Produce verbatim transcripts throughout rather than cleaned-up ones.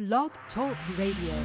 Blog Talk Radio.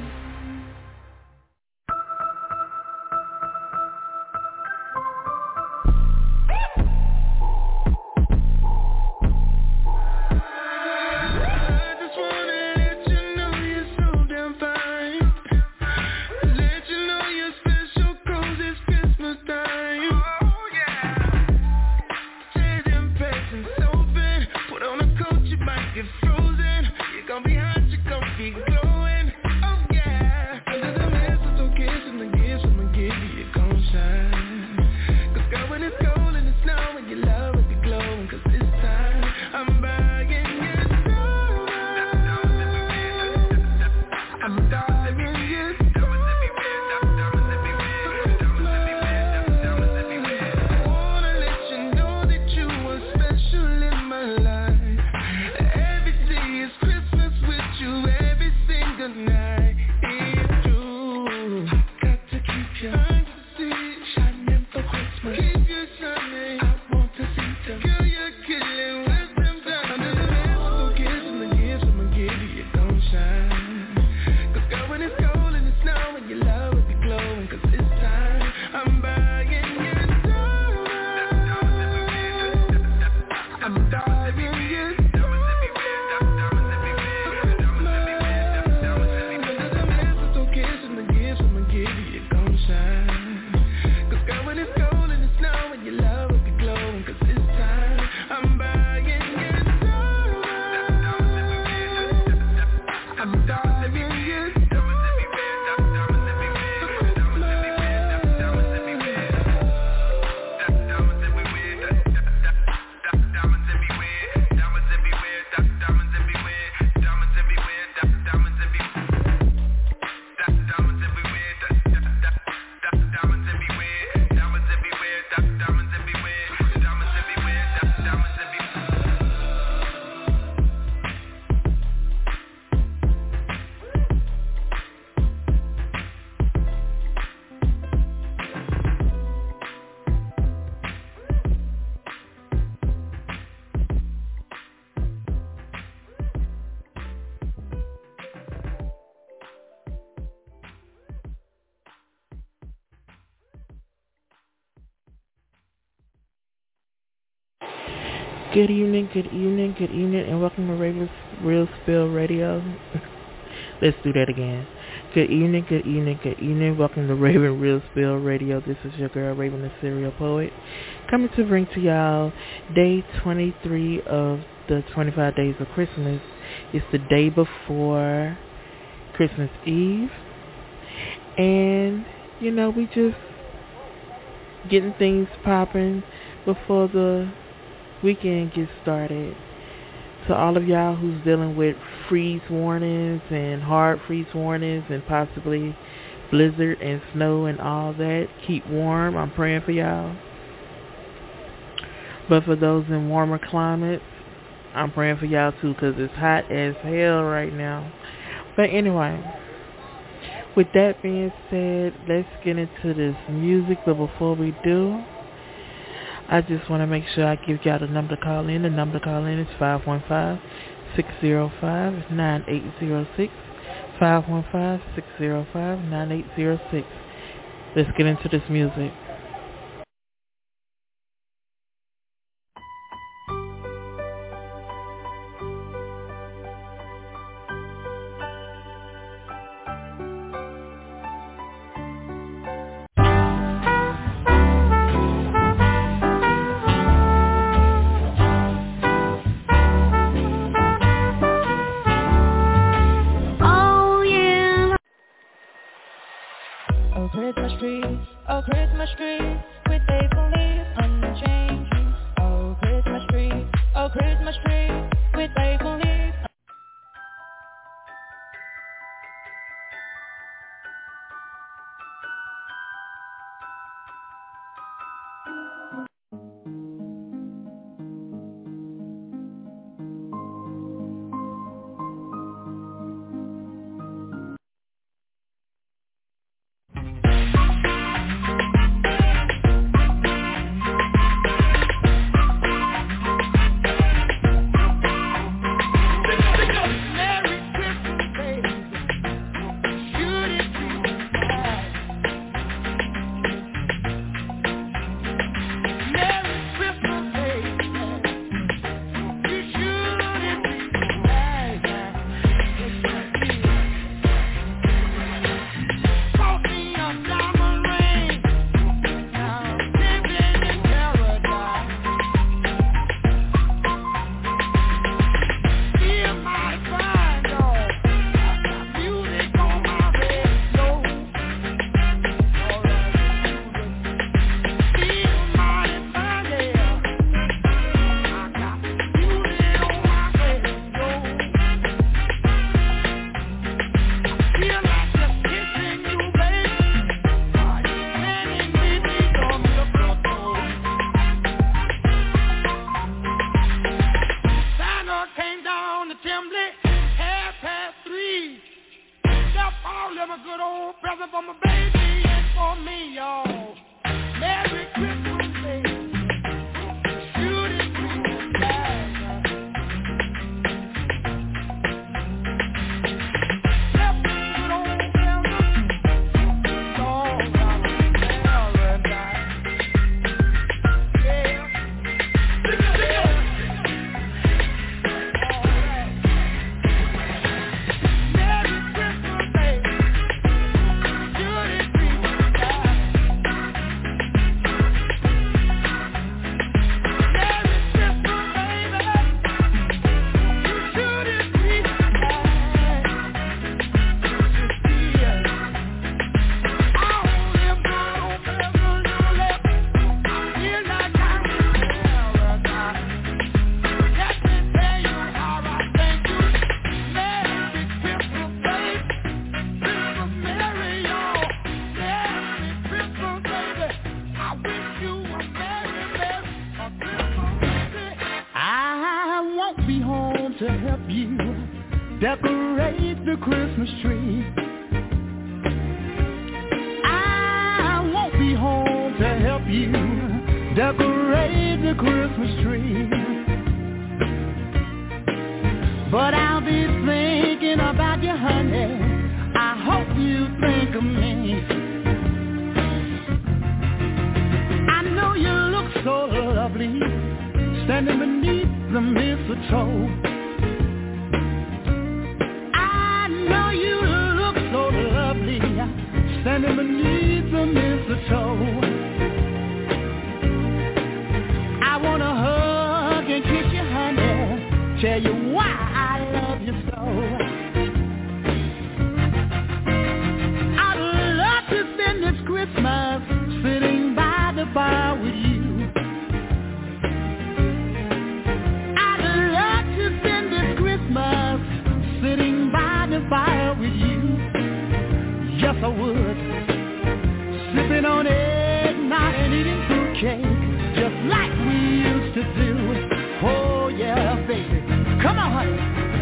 Good evening, good evening, good evening, and welcome to Raven's Real Spill Radio. Let's do that again. Good evening, good evening, good evening. Welcome to Raven Real Spill Radio. This is your girl, Raven the Serial Poet, coming to bring to y'all day twenty-three of the twenty-five days of Christmas. It's the day before Christmas Eve. And, you know, we just getting things popping before the weekend gets started. To all of y'all who's dealing with freeze warnings and hard freeze warnings and possibly blizzard and snow and all that, keep warm. I'm praying for y'all. But for those in warmer climates, I'm praying for y'all too, because it's hot as hell right now. But anyway, with that being said, let's get into this music. But before we do, I just want to make sure I give y'all the number to call in. The number to call in is five one five, six zero five, nine eight zero six. five one five, six zero five, nine eight zero six. Let's get into this music. Oh, let me good old present for my baby and for me, y'all. Merry Christmas, baby. Shoot it real fast. Left me good old present. All around paradise. Yeah. Sing it, sing it. To help you decorate the Christmas tree. I won't be home to help you decorate the Christmas tree. But I'll be thinking about you, honey. I hope you think of me. I know you look so lovely, standing beneath the mistletoe. Standing beneath the mistletoe, I wanna hug and kiss you, honey, tell you why I love you so. I'd love to spend this Christmas sitting by the fire with you. I'd love to spend this Christmas sitting by the fire with you. Yes, I would. Sipping on eggnog and eating fruitcake, just like we used to do. Oh, yeah, baby. Come on, honey.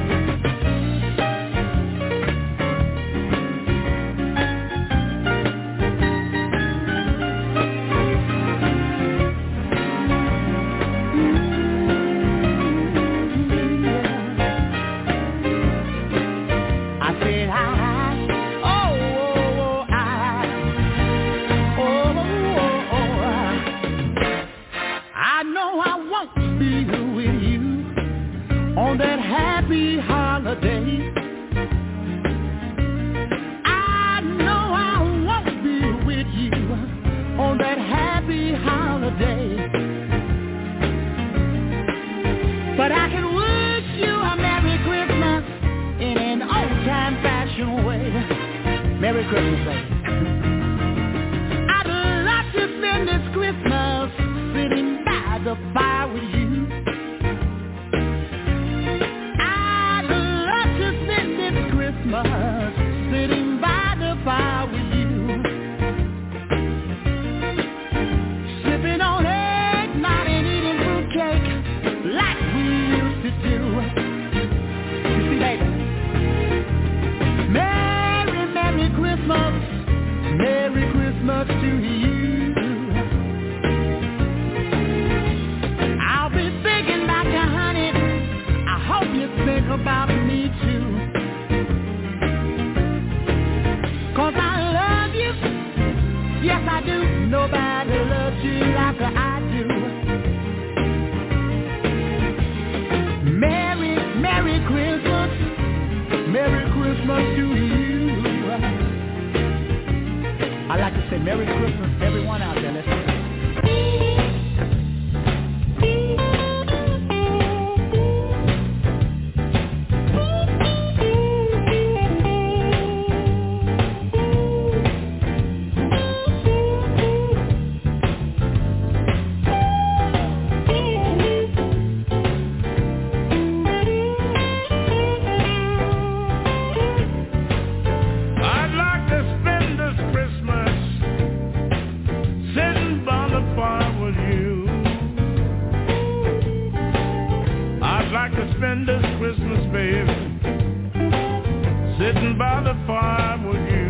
Merry Christmas, baby. I'd love to spend this Christmas sitting by the fire with you. I'd love to spend this Christmas sitting by the fire with you. Sipping on eggnog and eating fruitcake like we used to do. You see, baby, Merry, Merry Christmas, Merry Christmas to you. I'll be thinking about you, honey. I hope you think about me too. 'Cause I love you, yes I do. Nobody loves you like I do. Merry, Merry Christmas, Merry Christmas to you. I like to say Merry Christmas to everyone out there. Let's sing. Spend this Christmas, baby, sitting by the fire with you.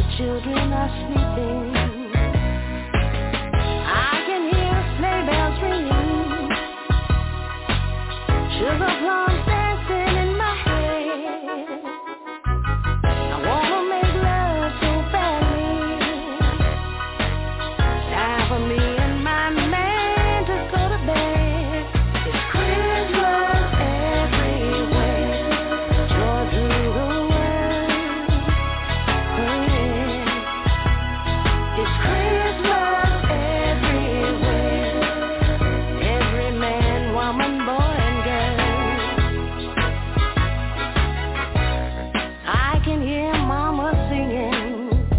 children are sleeping. I can hear sleigh bells ringing, sugar plums dancing in my head. I wanna make love so badly, time for me and my man to go to bed. It's Christmas everywhere, joy through the world. Oh yeah. It's Christmas everywhere, every man, woman, boy and girl. I can hear mama singing,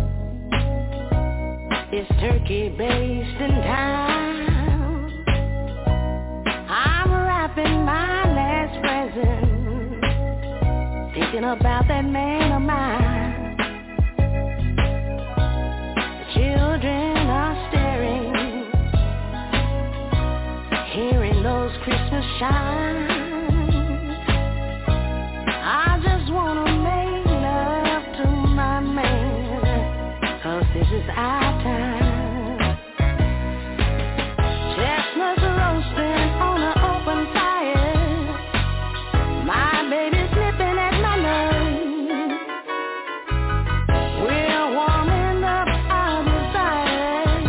it's turkey basting time. I'm wrapping my last present, thinking about that man of mine. The children are staring, hearing those Christmas chimes. I just wanna make love to my man, 'cause this is our time. Chestnuts roasting on an open fire, my baby slipping at my nose. We're warming up our desires,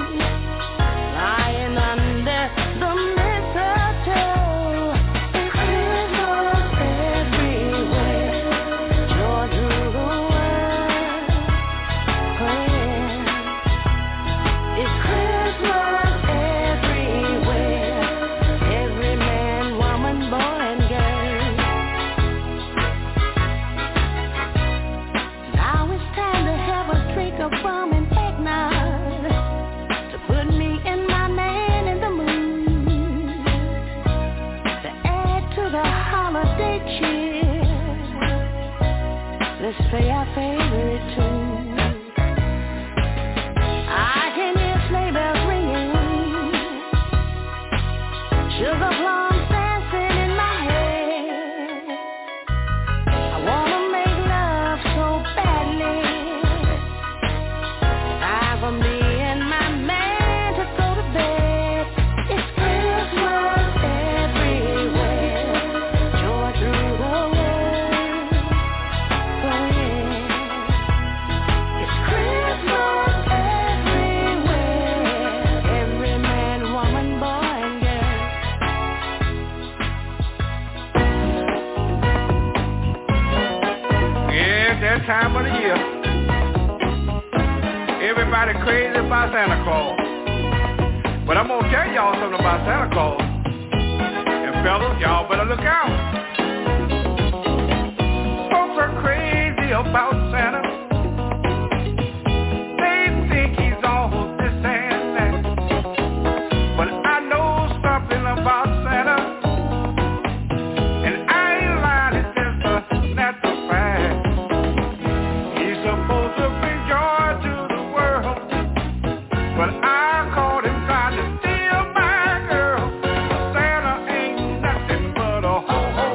lying under the mistletoe. It's Christmas everywhere, joy through the world. Oh yeah. It's Christmas everywhere, every man, woman, boy and girl. Now it's time to have a drink of rum and eggnog to put me and my man in the mood, to add to the holiday cheer. Let's play our favorite tune. I can hear sleigh bells ringing, sugar plums dancing in my head. I wanna make love so badly, time for me and my man to go to bed. It's Christmas everywhere, joy through the world. Oh yeah. It's Christmas everywhere, every man, woman, boy and girl. Yeah, it's that time of the year. Everybody crazy about Santa Claus. But I'm gonna tell y'all something about Santa Claus. And fellas, y'all better look out. Folks are crazy about Santa. They think he's all this and that. But I know something about Santa, and I ain't lying, it's just a natural fact. He's supposed to bring joy to the world, but I caught him trying to steal my girl. Santa ain't nothing but a ho-ho.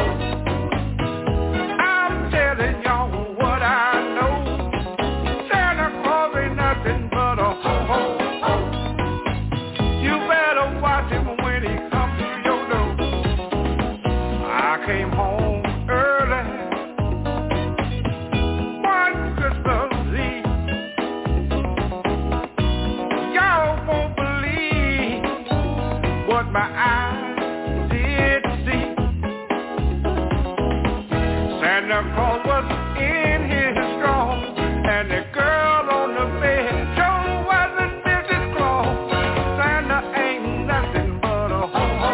I'm telling y'all what I know. Santa Claus ain't nothing but a ho-ho. You better watch him when he comes to your door. I came home early one Christmas Eve. Y'all won't believe what my eyes did see. Santa Claus was in his strong, and the girl on the bed sure wasn't Missus Claus. Santa ain't nothing but a ho-ho.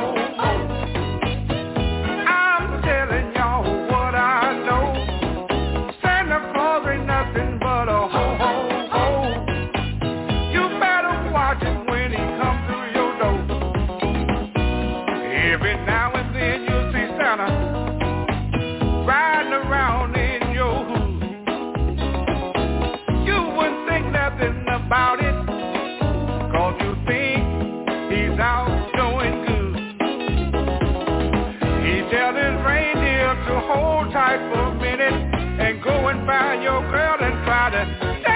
I'm telling y'all what I know. Santa Claus ain't nothing but a ho-ho. You better watch him when he comes through your door. Every now and then you'll see Santa riding around in your hood. You wouldn't think nothing about it, 'cause you think he's out doing good. He tells his reindeer to hold tight for a minute and go and find your girl and try to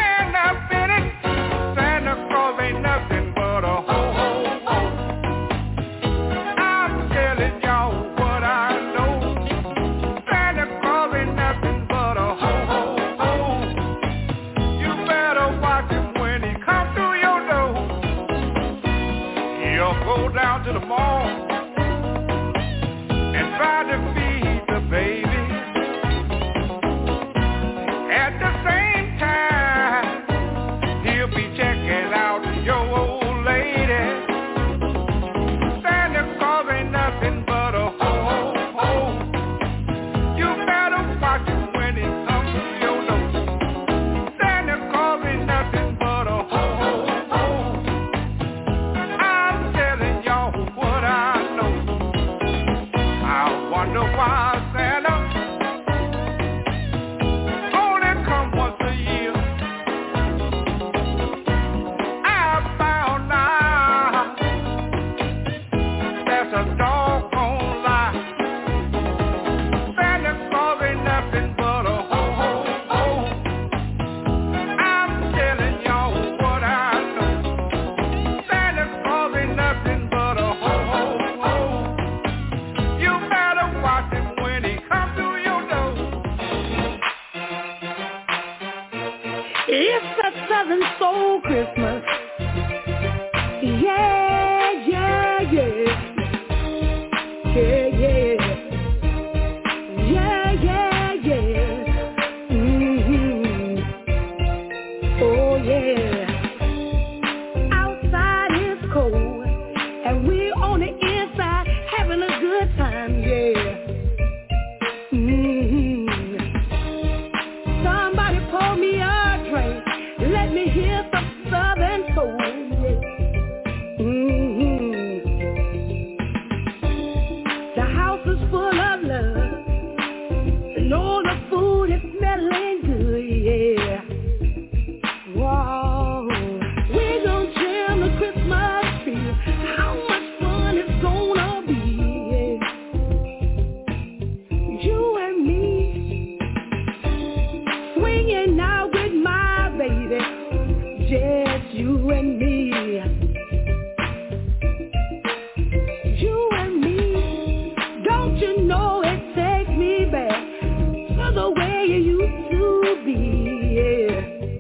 out to the mall and try to feed the baby. At the same time, he'll be checking out your old lady. Santa Claus ain't nothing but a ho-ho-ho. You better watch him when he comes to your door. Santa Claus ain't nothing but a ho-ho-ho. I'm telling y'all what I know. I wonder why Santa only come once a year. I found out that's a doggone lie. Santa Claus ain't nothing but a ho-ho-ho. I'm telling y'all what I know. Santa Claus ain't nothing but a ho-ho-ho. You better watch him when he comes to your door. It's a Southern Soul Christmas. Yeah, yeah, yeah. Yeah, yeah. Yeah, yeah, yeah. Mm-hmm. Oh, yeah. Outside is cold, and we on the inside having a good time, yeah. Mm-hmm. Somebody pour me a drink. Let me hear some Southern soul. Mm-hmm. The house is full of love. And all the food is smelling good, yeah. Wow. We're gonna jam the Christmas tree. How much fun it's gonna be, yeah. You and me swinging out with my baby, just you and me. You and me, don't you know it takes me back to the way you used to be, yeah.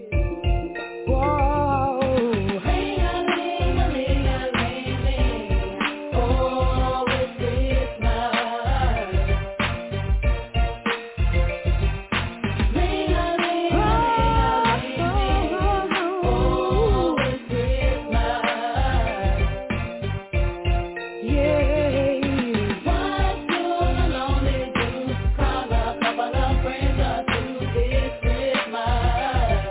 Whoa. Ring-a-ling-a-ling-a-ling-ling, oh, it's Christmas. Ring-a-ling-a-ling-a-ling-ling, oh, it's Christmas. Yeah. What's good alone to do? Call a couple of friends or two. It's Christmas.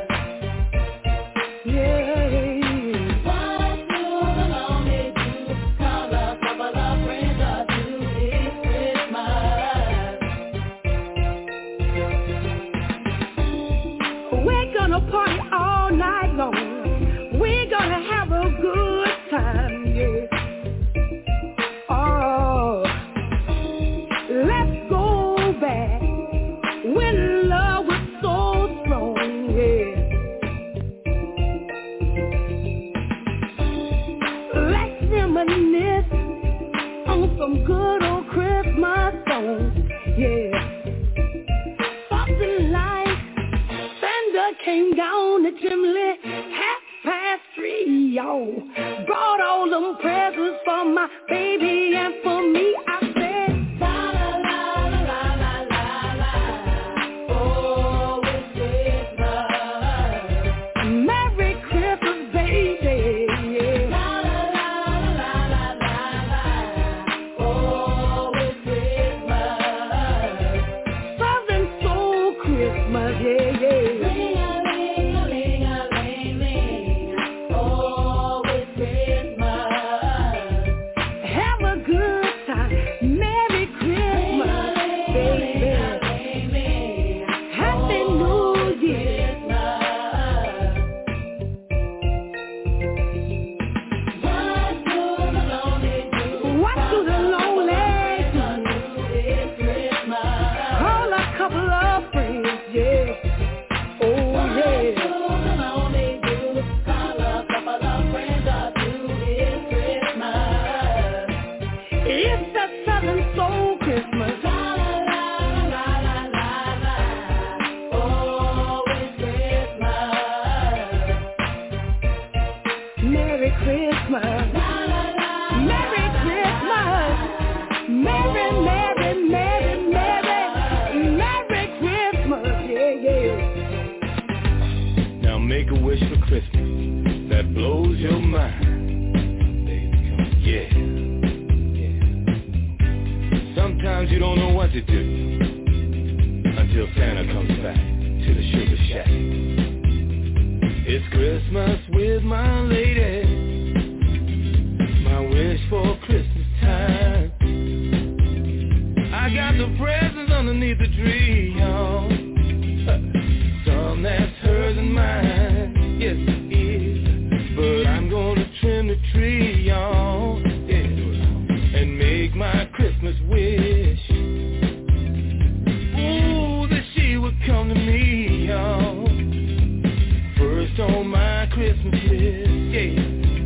Yeah. What's good alone to do? Call a couple of friends or two. It's Christmas. We're gonna party all night long. We're gonna have a good time, yeah. Oh, let's go back when love was so strong, yeah. Let's reminisce on some good old Christmas songs, yeah. Something like Santa came down the chimney, half past three, yo. Brought all them presents for my baby and for me. I said, la la la la la la la la. Oh, it's Christmas. Merry Christmas, baby. Yeah. La la la la la la la. Oh, it's Christmas. Southern Soul Christmas, yeah, yeah. Ring-a-ling-a-ling-a-ling-ling, oh, it's Christmas. Have a good time. make a wish for Christmas that blows your mind. Yeah. Yeah. Sometimes you don't know what to do until Santa comes back to the sugar shack. It's Christmas with my lady, my wish for Christmas time. I got the presents underneath the tree, y'all. Some that's hers and mine, yes it is. But I'm gonna trim the tree, y'all, yeah, and make my Christmas wish. Ooh, that she would come to me, y'all, first on my Christmas list, yeah.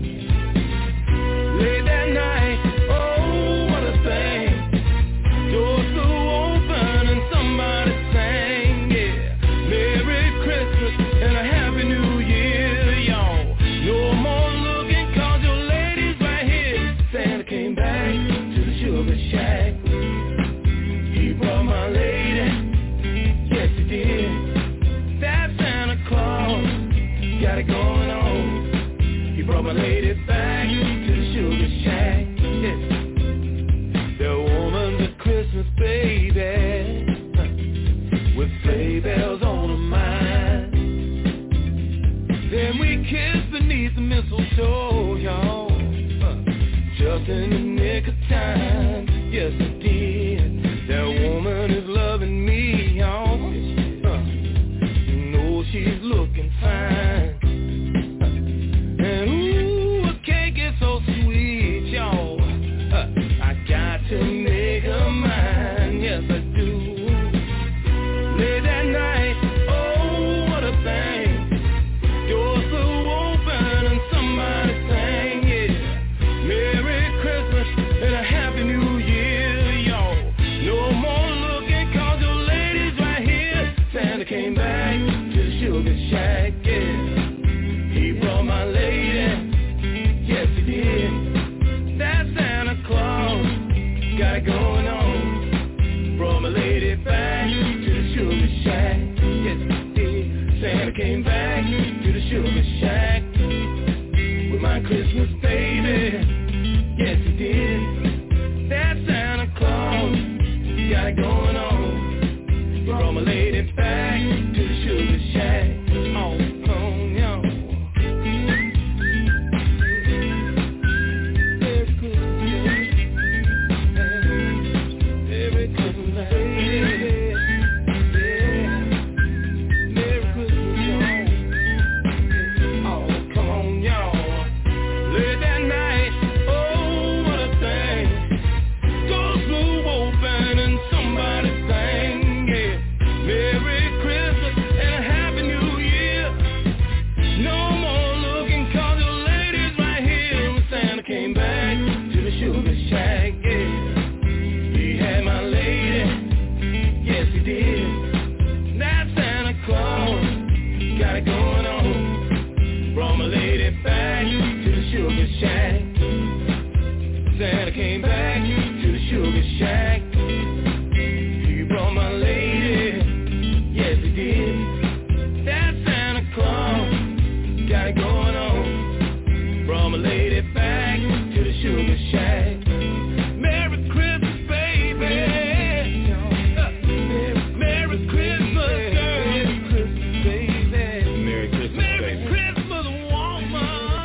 Late that night, oh, what a thing. Doors flew open and somebody sang, yeah. Merry Christmas and a Happy New Year, y'all. No more looking 'cause your lady's right here. Santa came back to the sugar shack. He brought my lady, yes he did. That Santa Claus got it going on. He brought my lady back to the sugar shack, yes. The woman's a Christmas baby, with sleigh bells on her mind. Then we kissed beneath the mistletoe, y'all, just in the nick of time, yes I did. That woman is loving me, y'all, you know she's looking fine. And ooh, a cake is so sweet, y'all, I got to make her mine, yes I do. Late that night, oh what a thing. Doors flew open and somebody sang, yeah. Merry Christmas and a Happy New Year, y'all. No more looking 'cause your lady's right here. Santa came back to the sugar shack, yeah. He brought my lady, yes he did. That Santa Claus got it going on. Brought my lady back to the sugar shack, yes he did. Santa came back to the sugar shack with my Christmas baby, yes he did. That Santa Claus got it going on. Brought my lady back to the sugar shack. Oh, oh, yo. Merry Christmas, Merry Christmas, baby. Yeah. Merry Christmas, y'all. Oh, come on, y'all. Late that night, oh, what a thing. Doors flew open and somebody sang, yeah. Merry Christmas and a Happy New Year. No more looking 'cause your lady's right here. Santa came back to the sugar shack, yeah. He had my lady, yes he did. That Santa Claus got it going on. Brought my lady back to the sugar shack. Santa came back to the sugar shack. He brought my lady, yes he did. That Santa Claus got it going on. Brought my lady back to the sugar shack. Merry Christmas, baby. Merry Christmas, girl. Merry Christmas, baby. Merry Christmas, Merry Christmas, woman.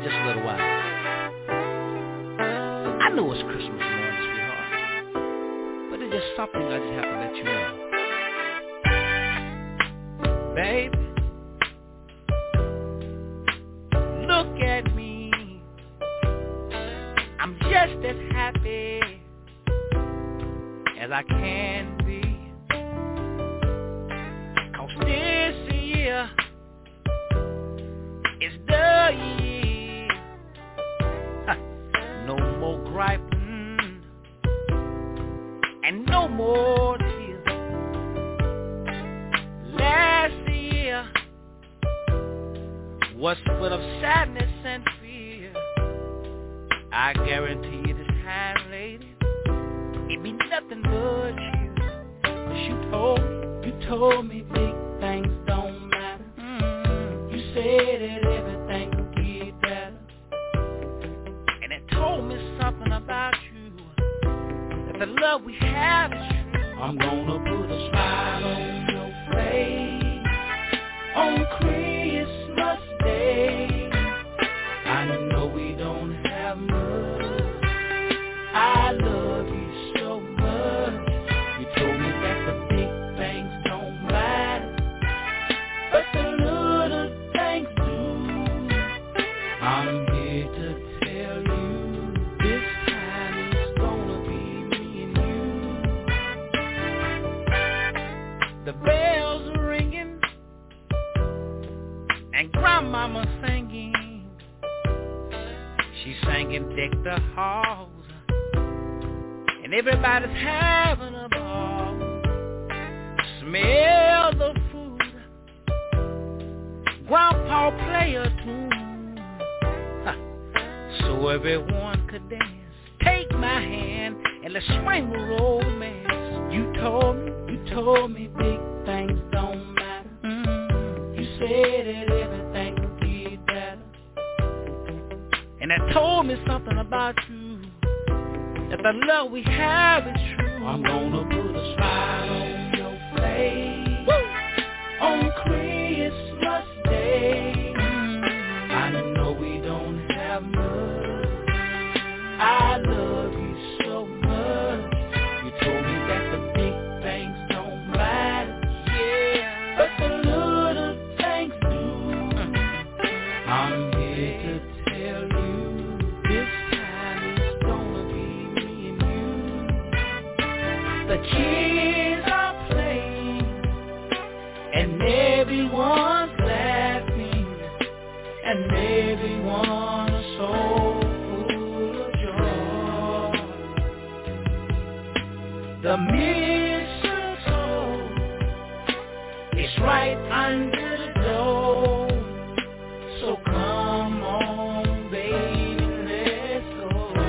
just a little while. I know it's Christmas morning, sweetheart, but it's just something I just have to let you know. Baby, look at me. I'm just as happy as I can be. 'Cause this year is the year. Huh. No more griping and no more tears. Last year was full of sadness and fear. I guarantee you this time, lady, it be nothing but you. 'Cause you told me, you told me big things don't matter. Mm-hmm. You said that everything could get better. And it told me something about you, that the love we have is true. I'm gonna put a smile on your face on Christmas Day. I know we don't have much. I love you so much. You told me that the big things don't matter, but the little things do. I'm here to tell you, this time it's gonna be me and you. The bells are ringing and grandmama singing. She's singing deck the halls, and everybody's having a ball. Smell the food, Grandpa play a tune, huh. So everyone could dance. Take my hand and let's swing the romance. You told me, you told me big things don't matter. Mm-hmm. You said that everything could get better. And that told me something about you, that the love we have is true. I'm gonna put a smile on your face. Woo! On Christmas Day. Mm-hmm. I know we don't have much. I love you so much. You told me that the big things don't matter. Yeah, but the little things do. Mm-hmm. I'm here to tell you, this time it's gonna be me and you. The kids are playing and everyone's laughing and everyone is so full of joy. The mistletoe is right under the door. So come on, baby, let's go.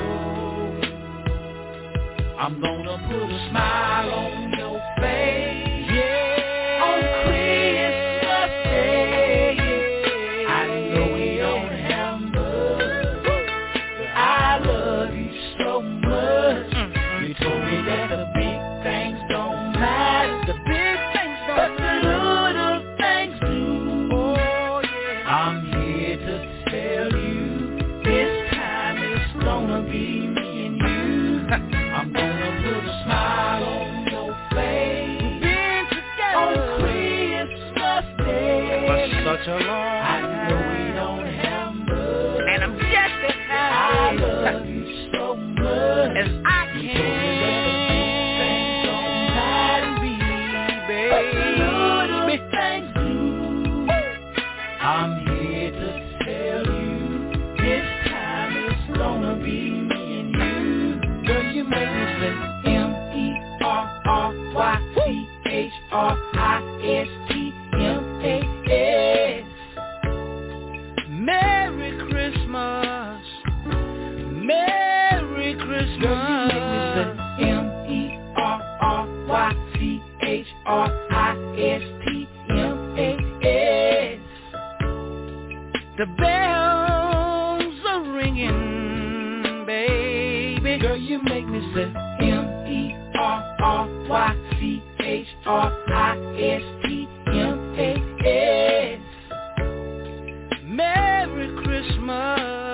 I'm gonna put a smile on your face, yeah, on Christmas Day. I know we don't have much, but I love you so much. You told me that the big things don't matter, the big things don't but matter, the little things do. Oh yeah, I'm here to tell you, this time it's gonna be me and you. I'm gonna put a smile on your face. We've been together on Christmas Day for such a long time. I know we don't have much, and I'm just as happy. I love you so much as I can. You told me that the big things don't matter, baby, but the little things do. I'm here to tell you, this time it's gonna be me and you. Girl, you make me say M E R R Y C H R I S T M A S. Merry Christmas, Merry Christmas. Girl, you make me say M E R R Y C H R I S T M A S. The bells are ringing, baby. Girl, you make me say M E R R Y C H R I S T M A S. Merry Christmas.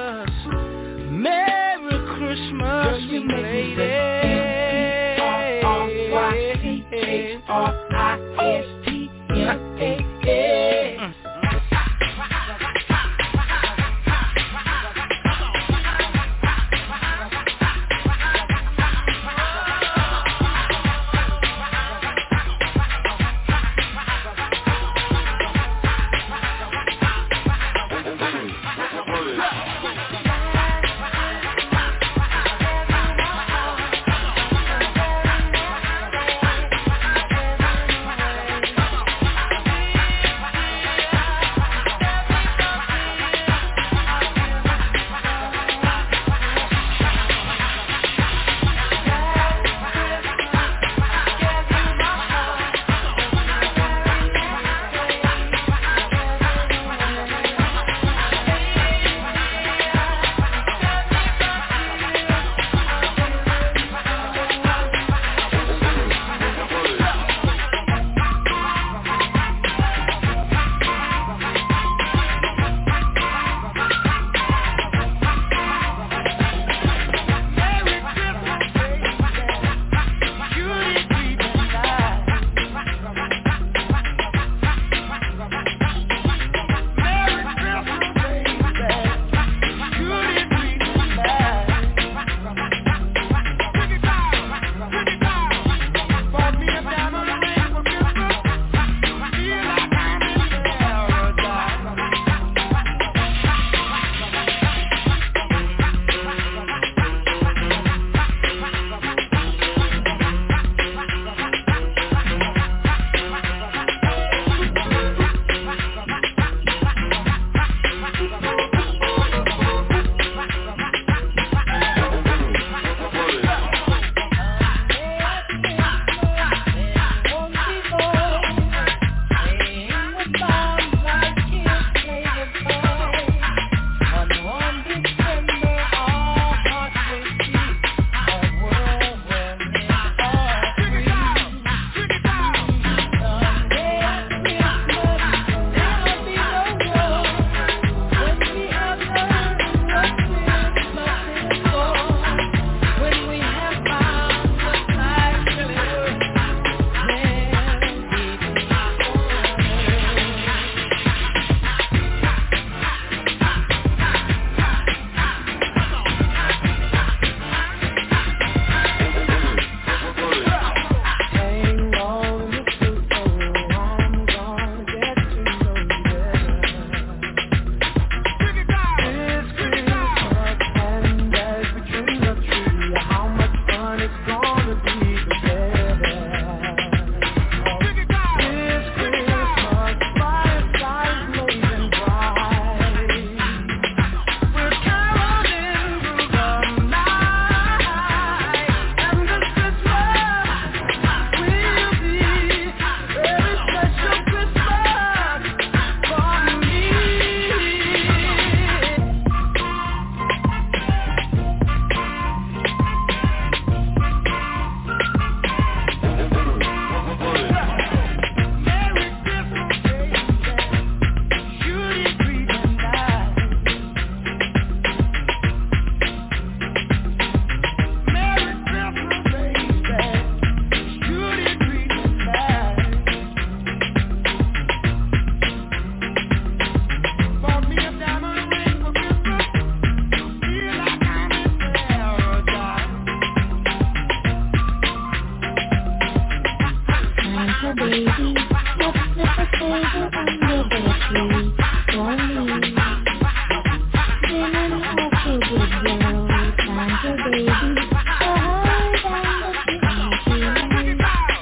Santa baby, let's flip a table under the tree for me. Been an awful good girl, Santa baby, for her down the chimney.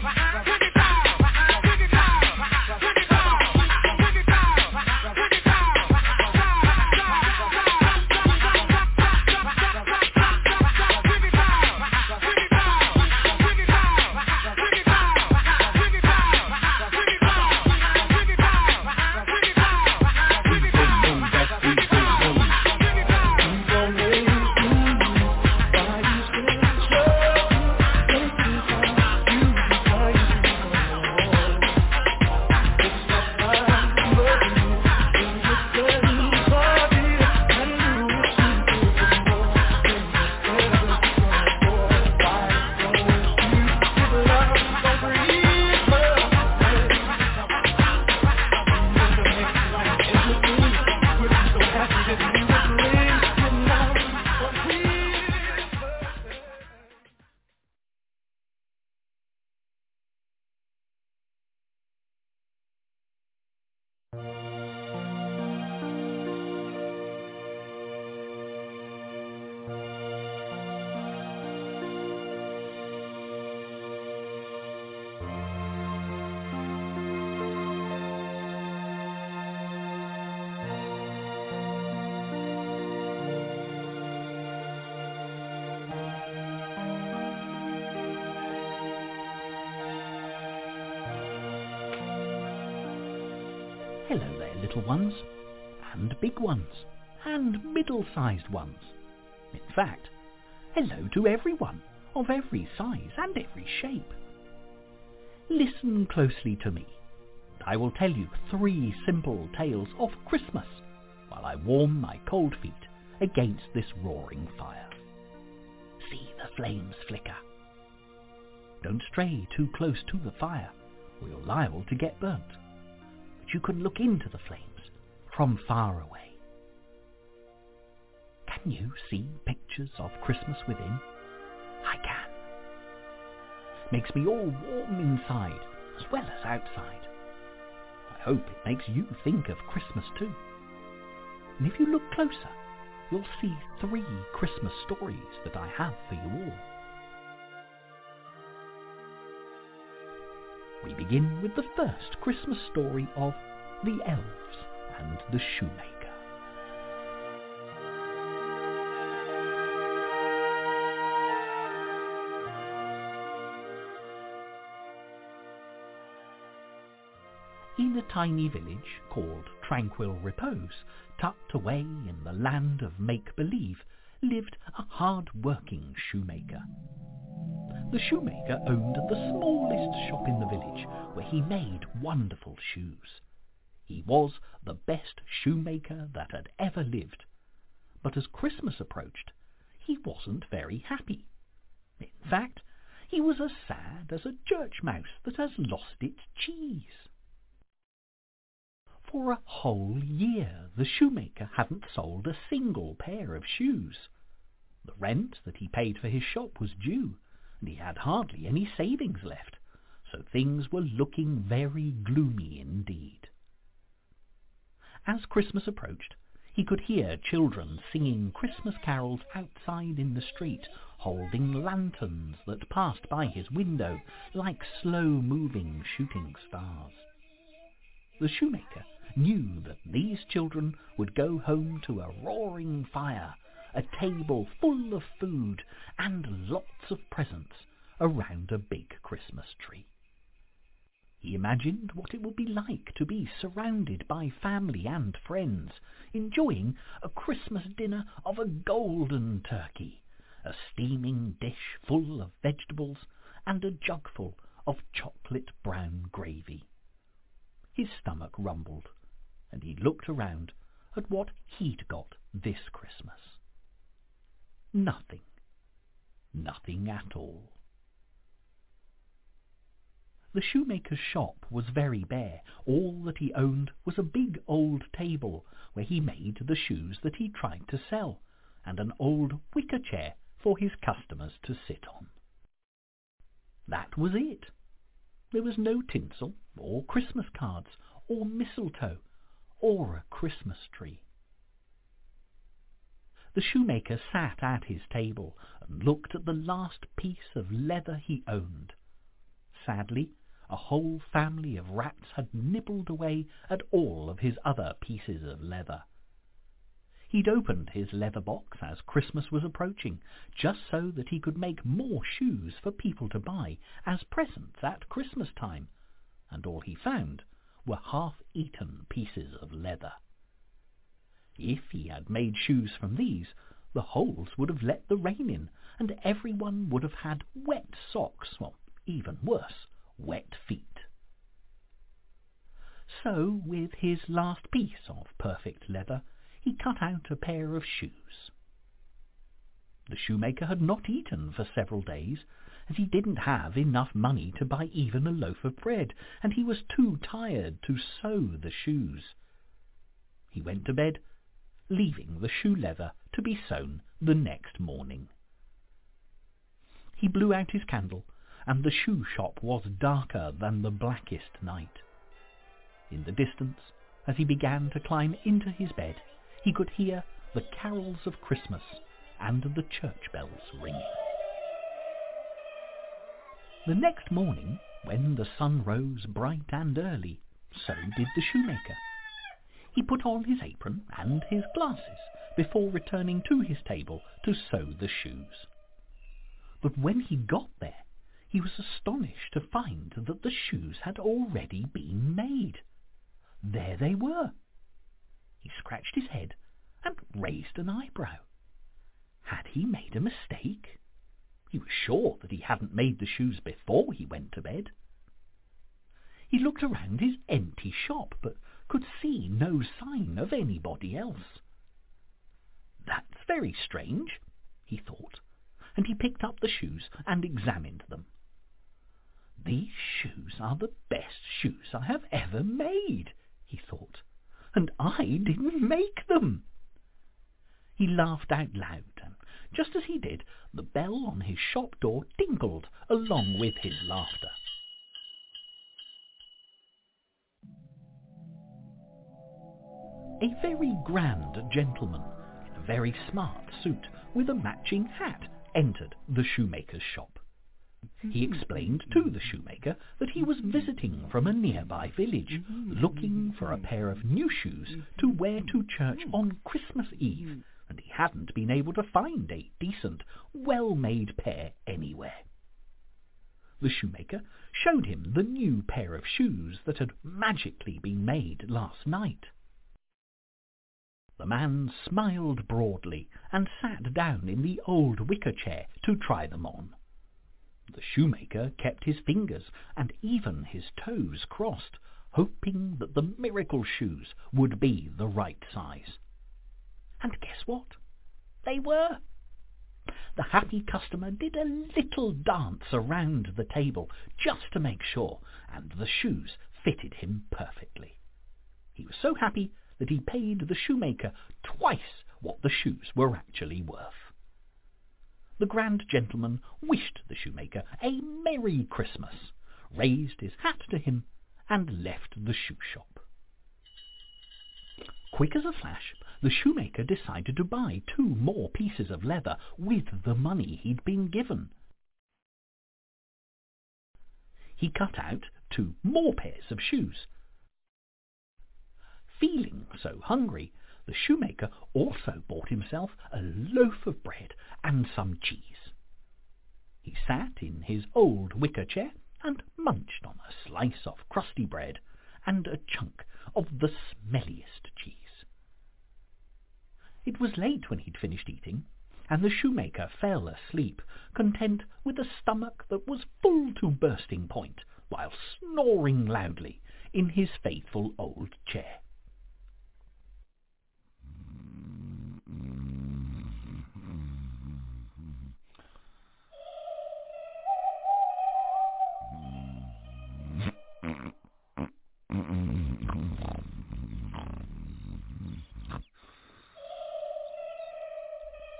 Hello there, little ones, and big ones, and middle-sized ones. In fact, hello to everyone, of every size and every shape. Listen closely to me. I will tell you three simple tales of Christmas while I warm my cold feet against this roaring fire. See the flames flicker. Don't stray too close to the fire, or you're liable to get burnt. But you can look into the flames from far away. Can you see pictures of Christmas within? I can. Makes me all warm inside as well as outside. I hope it makes you think of Christmas too. And if you look closer, you'll see three Christmas stories that I have for you all. We begin with the first Christmas story of The Elves and the Shoemaker. In a tiny village called Tranquil Repose, tucked away in the land of make-believe, lived a hard-working shoemaker. The shoemaker owned the smallest shop in the village, where he made wonderful shoes. He was the best shoemaker that had ever lived. But as Christmas approached, he wasn't very happy. In fact, he was as sad as a church mouse that has lost its cheese. For a whole year the shoemaker hadn't sold a single pair of shoes. The rent that he paid for his shop was due, and he had hardly any savings left, so things were looking very gloomy indeed. As Christmas approached, he could hear children singing Christmas carols outside in the street, holding lanterns that passed by his window like slow-moving shooting stars. The shoemaker knew that these children would go home to a roaring fire, a table full of food, and lots of presents around a big Christmas tree. He imagined what it would be like to be surrounded by family and friends, enjoying a Christmas dinner of a golden turkey, a steaming dish full of vegetables, and a jugful of chocolate brown gravy. His stomach rumbled, and he looked around at what he'd got this Christmas. Nothing. Nothing at all. The shoemaker's shop was very bare. All that he owned was a big old table where he made the shoes that he tried to sell, and an old wicker chair for his customers to sit on. That was it. there was no tinsel, or Christmas cards, or mistletoe, or a Christmas tree. The shoemaker sat at his table and looked at the last piece of leather he owned. Sadly, a whole family of rats had nibbled away at all of his other pieces of leather. He'd opened his leather box as Christmas was approaching, just so that he could make more shoes for people to buy as presents at Christmas time, and all he found were half-eaten pieces of leather. If he had made shoes from these, the holes would have let the rain in, and everyone would have had wet socks, or even worse, wet feet. So, with his last piece of perfect leather, he cut out a pair of shoes. The shoemaker had not eaten for several days, as he didn't have enough money to buy even a loaf of bread, and he was too tired to sew the shoes. He went to bed, leaving the shoe leather to be sewn the next morning. He blew out his candle, and the shoe shop was darker than the blackest night. In the distance, as he began to climb into his bed, he could hear the carols of Christmas and the church bells ringing. The next morning, when the sun rose bright and early, so did the shoemaker. He put on his apron and his glasses before returning to his table to sew the shoes. But when he got there, he was astonished to find that the shoes had already been made. There they were. He scratched his head and raised an eyebrow. Had he made a mistake? He was sure that he hadn't made the shoes before he went to bed. He looked around his empty shop, but could see no sign of anybody else. That's very strange, he thought, and he picked up the shoes and examined them. These shoes are the best shoes I have ever made, he thought, and I didn't make them. He laughed out loud, and just as he did, the bell on his shop door tinkled along with his laughter. A very grand gentleman in a very smart suit with a matching hat entered the shoemaker's shop. He explained to the shoemaker that he was visiting from a nearby village, looking for a pair of new shoes to wear to church on Christmas Eve, and he hadn't been able to find a decent, well-made pair anywhere. The shoemaker showed him the new pair of shoes that had magically been made last night. The man smiled broadly and sat down in the old wicker chair to try them on. The shoemaker kept his fingers and even his toes crossed, hoping that the miracle shoes would be the right size. And guess what? They were. The happy customer did a little dance around the table just to make sure, and the shoes fitted him perfectly. He was so happy that he paid the shoemaker twice what the shoes were actually worth. The grand gentleman wished the shoemaker a Merry Christmas, raised his hat to him, and left the shoe shop. Quick as a flash, the shoemaker decided to buy two more pieces of leather with the money he'd been given. He cut out two more pairs of shoes. Feeling so hungry, the shoemaker also bought himself a loaf of bread and some cheese. He sat in his old wicker chair and munched on a slice of crusty bread and a chunk of the smelliest cheese. It was late when he'd finished eating, and the shoemaker fell asleep, content with a stomach that was full to bursting point, while snoring loudly in his faithful old chair.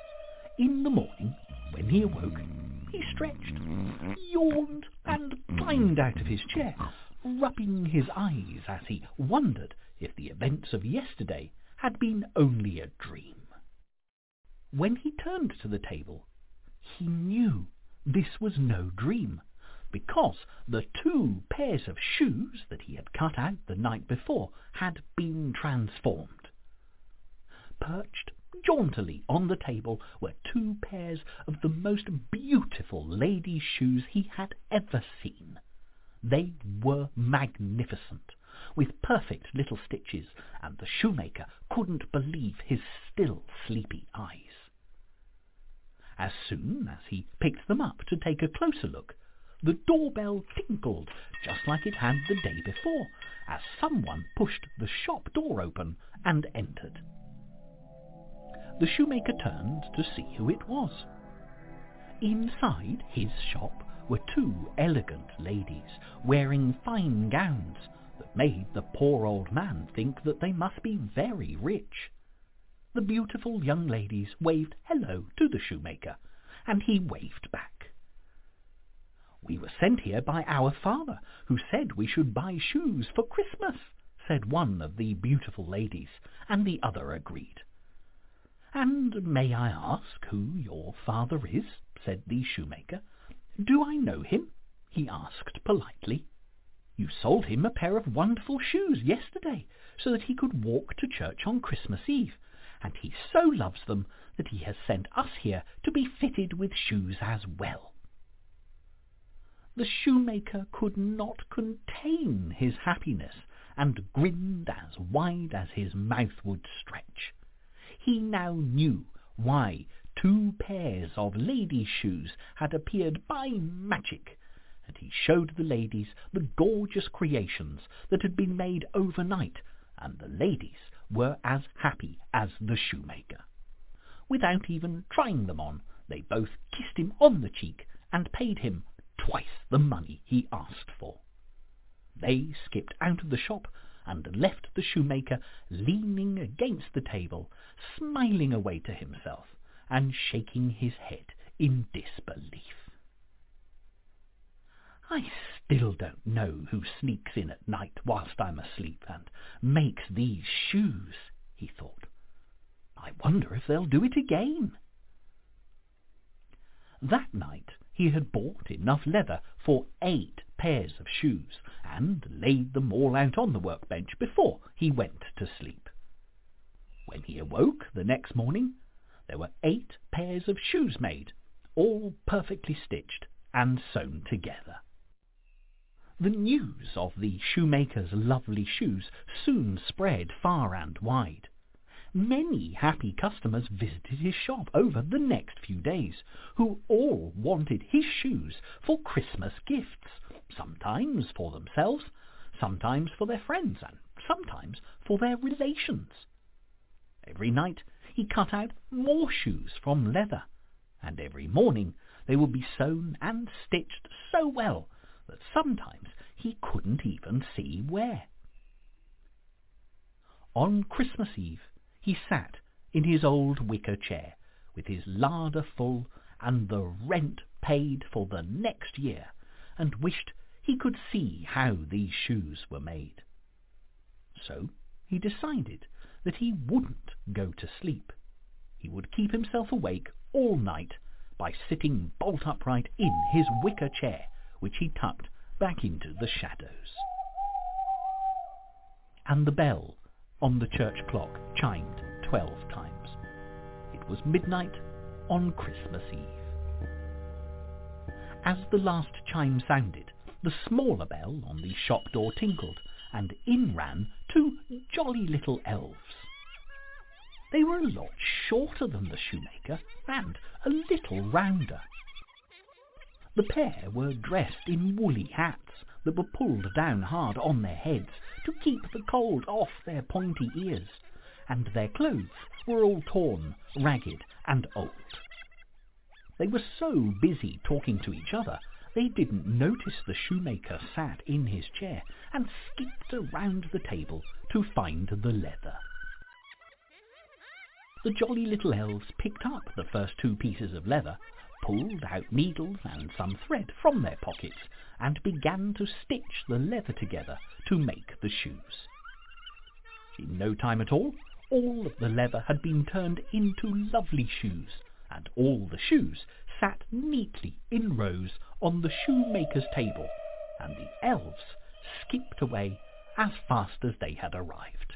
In the morning, when he awoke, he stretched, yawned, and climbed strained out of his chair, rubbing his eyes as he wondered if the events of yesterday had been only a dream. When he turned to the table, he knew this was no dream, because the two pairs of shoes that he had cut out the night before had been transformed. Perched jauntily on the table were two pairs of the most beautiful ladies' shoes he had ever seen. They were magnificent, with perfect little stitches, and the shoemaker couldn't believe his still sleepy eyes. As soon as he picked them up to take a closer look, the doorbell tinkled just like it had the day before, as someone pushed the shop door open and entered. The shoemaker turned to see who it was. Inside his shop were two elegant ladies wearing fine gowns that made the poor old man think that they must be very rich. The beautiful young ladies waved hello to the shoemaker, and he waved back. "We were sent here by our father, who said we should buy shoes for Christmas," said one of the beautiful ladies, and the other agreed. "And may I ask who your father is?" said the shoemaker. "Do I know him?" he asked politely. "You sold him a pair of wonderful shoes yesterday, so that he could walk to church on Christmas Eve, and he so loves them that he has sent us here to be fitted with shoes as well." The shoemaker could not contain his happiness, and grinned as wide as his mouth would stretch. He now knew why two pairs of ladies' shoes had appeared by magic, and he showed the ladies the gorgeous creations that had been made overnight, and the ladies were as happy as the shoemaker. Without even trying them on, they both kissed him on the cheek and paid him twice the money he asked for. They skipped out of the shop and left the shoemaker leaning against the table, smiling away to himself and shaking his head in disbelief. "I still don't know who sneaks in at night whilst I'm asleep and makes these shoes," he thought. "I wonder if they'll do it again." That night he had bought enough leather for eight pairs of shoes, and laid them all out on the workbench before he went to sleep. When he awoke the next morning, there were eight pairs of shoes made, all perfectly stitched and sewn together. The news of the shoemaker's lovely shoes soon spread far and wide. Many happy customers visited his shop over the next few days, who all wanted his shoes for Christmas gifts, sometimes for themselves, sometimes for their friends, and sometimes for their relations. Every night he cut out more shoes from leather, and every morning they would be sewn and stitched so well that sometimes he couldn't even see where. On Christmas Eve he sat in his old wicker chair, with his larder full and the rent paid for the next year, and wished he could see how these shoes were made. So he decided that he wouldn't go to sleep. He would keep himself awake all night by sitting bolt upright in his wicker chair, which he tucked back into the shadows. And the bell on the church clock chimed twelve times. It was midnight on Christmas Eve. As the last chime sounded, the smaller bell on the shop door tinkled, and in ran two jolly little elves. They were a lot shorter than the shoemaker, and a little rounder. The pair were dressed in woolly hats that were pulled down hard on their heads to keep the cold off their pointy ears, and their clothes were all torn, ragged, and old. They were so busy talking to each other, they didn't notice the shoemaker sat in his chair and skipped around the table to find the leather. The jolly little elves picked up the first two pieces of leather, pulled out needles and some thread from their pockets and began to stitch the leather together to make the shoes. In no time at all, all of the leather had been turned into lovely shoes, and all the shoes sat neatly in rows on the shoemaker's table, and the elves skipped away as fast as they had arrived.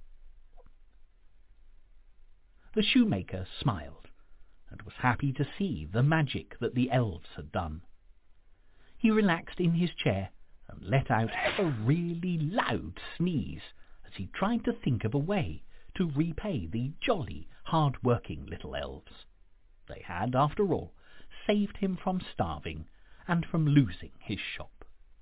The shoemaker smiled, and was happy to see the magic that the elves had done. He relaxed in his chair and let out a really loud sneeze as he tried to think of a way to repay the jolly, hard-working little elves. They had, after all, saved him from starving and from losing his shop.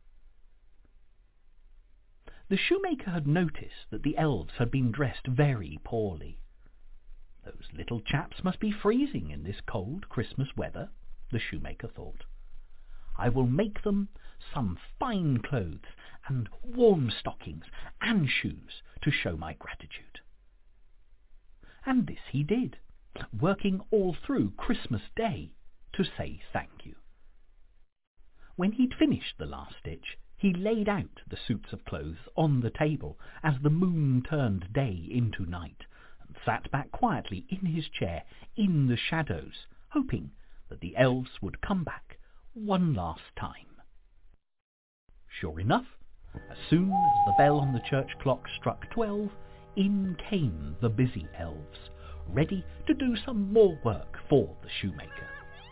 The shoemaker had noticed that the elves had been dressed very poorly. Those little chaps must be freezing in this cold Christmas weather, the shoemaker thought. I will make them some fine clothes and warm stockings and shoes to show my gratitude. And this he did, working all through Christmas Day to say thank you. When he'd finished the last stitch, he laid out the suits of clothes on the table as the moon turned day into night, and sat back quietly in his chair in the shadows, hoping that the elves would come back one last time. Sure enough, as soon as the bell on the church clock struck twelve, in came the busy elves, ready to do some more work for the shoemaker.